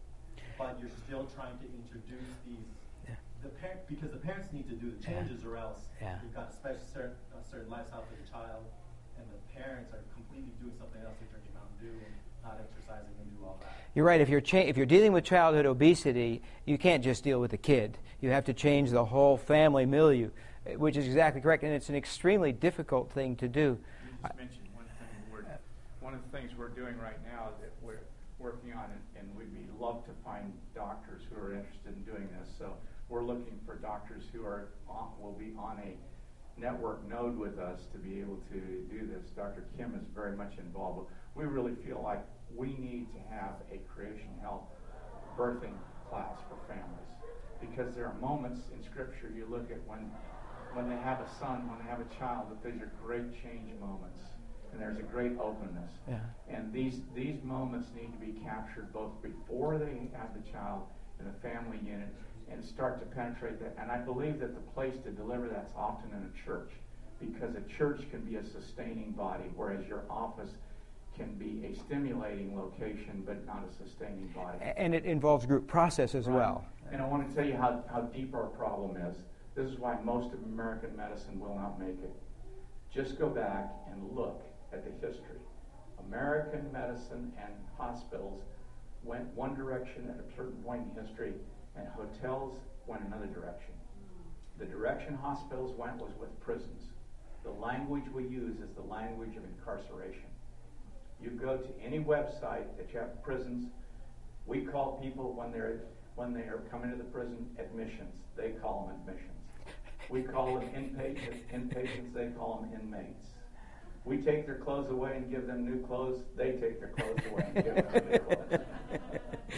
[SPEAKER 11] but you're still trying to introduce these yeah. the parent because the parents need to do the changes, yeah. or else yeah. you've got a special certain, a certain lifestyle for the child, and the parents are completely doing something else. They're drinking Mountain Dew and not exercising and do all that.
[SPEAKER 1] You're right. If you're cha- if you're dealing with childhood obesity, you can't just deal with the kid. You have to change the whole family milieu, which is exactly correct, and it's an extremely difficult thing to do.
[SPEAKER 2] You just mentioned one thing. We're, one of the things we're doing right now that we're working on, and, and we'd be love to find doctors who are interested in doing this. So we're looking for doctors who are on, will be on a network node with us to be able to do this. Doctor Kim is very much involved. We really feel like we need to have a creation health birthing class for families, because there are moments in Scripture you look at when when they have a son, when they have a child, that these are great change moments, and there's a great openness.
[SPEAKER 1] Yeah. And
[SPEAKER 2] these these moments need to be captured both before they have the child in the family unit and start to penetrate that. And I believe that the place to deliver that's often in a church, because a church can be a sustaining body, whereas your office can be a stimulating location, but not a sustaining body.
[SPEAKER 1] And it involves group process as
[SPEAKER 2] right.
[SPEAKER 1] well.
[SPEAKER 2] And I want to tell you how, how deep our problem is. This is why most of American medicine will not make it. Just go back and look at the history. American medicine and hospitals went one direction at a certain point in history, and hotels went another direction. The direction hospitals went was with prisons. The language we use is the language of incarceration. You go to any website that you have prisons, we call people when they're when they are coming to the prison admissions. They call them admissions. We call them inpatients, inpatients, they call them inmates. We take their clothes away and give them new clothes. They take their clothes away and give them new clothes.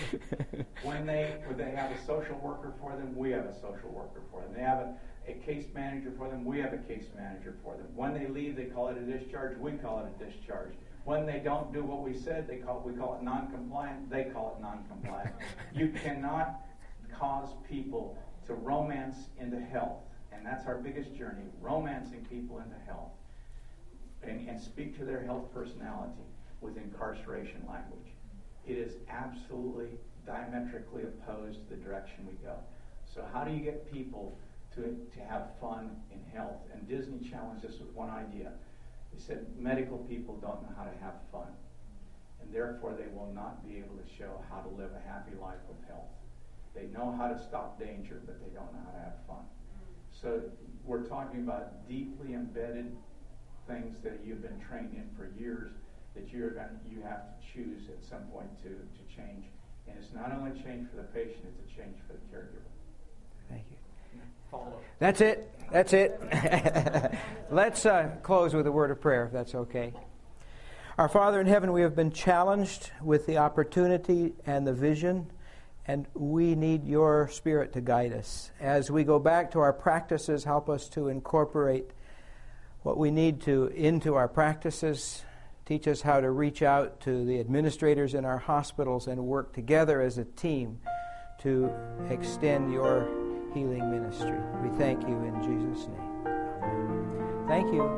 [SPEAKER 3] a social worker for them, we have a social worker for them. They have a, a case manager for them, we have a case manager for them. When they leave, they call it a discharge, we call it a discharge. When they don't do what we said, they call we call it non-compliant, they call it non-compliant. You cannot cause people to romance into health, and that's our biggest journey, romancing people into health, and, and speak to their health personality with incarceration language. It is absolutely diametrically opposed to the direction we go. So how do you get people to, to have fun in health? And Disney challenged us with one idea. They said medical people don't know how to have fun, and therefore they will not be able to show how to live a happy life with health. They know how to stop danger, but they don't know how to have fun. So we're talking about deeply embedded things that you've been trained in for years that you're going you have to choose at some point to, to change. And it's not only a change for the patient, it's a change for the caregiver.
[SPEAKER 1] Thank you.
[SPEAKER 2] Follow.
[SPEAKER 1] That's it. That's it. Let's uh, close with a word of prayer, if that's okay. Our Father in heaven, we have been challenged with the opportunity and the vision, and we need your Spirit to guide us. As we go back to our practices, help us to incorporate what we need to into our practices. Teach us how to reach out to the administrators in our hospitals and work together as a team to extend your healing ministry. We thank you in Jesus' name. Thank you.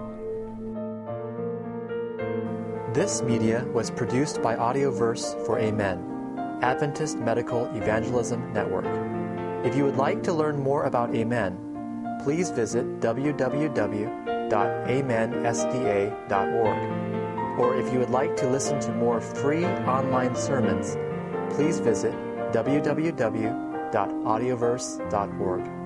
[SPEAKER 12] This media was produced by Audioverse for Amen, Adventist Medical Evangelism Network. If you would like to learn more about Amen, please visit w w w dot amen s d a dot org. Or if you would like to listen to more free online sermons, please visit w w w dot audioverse dot org.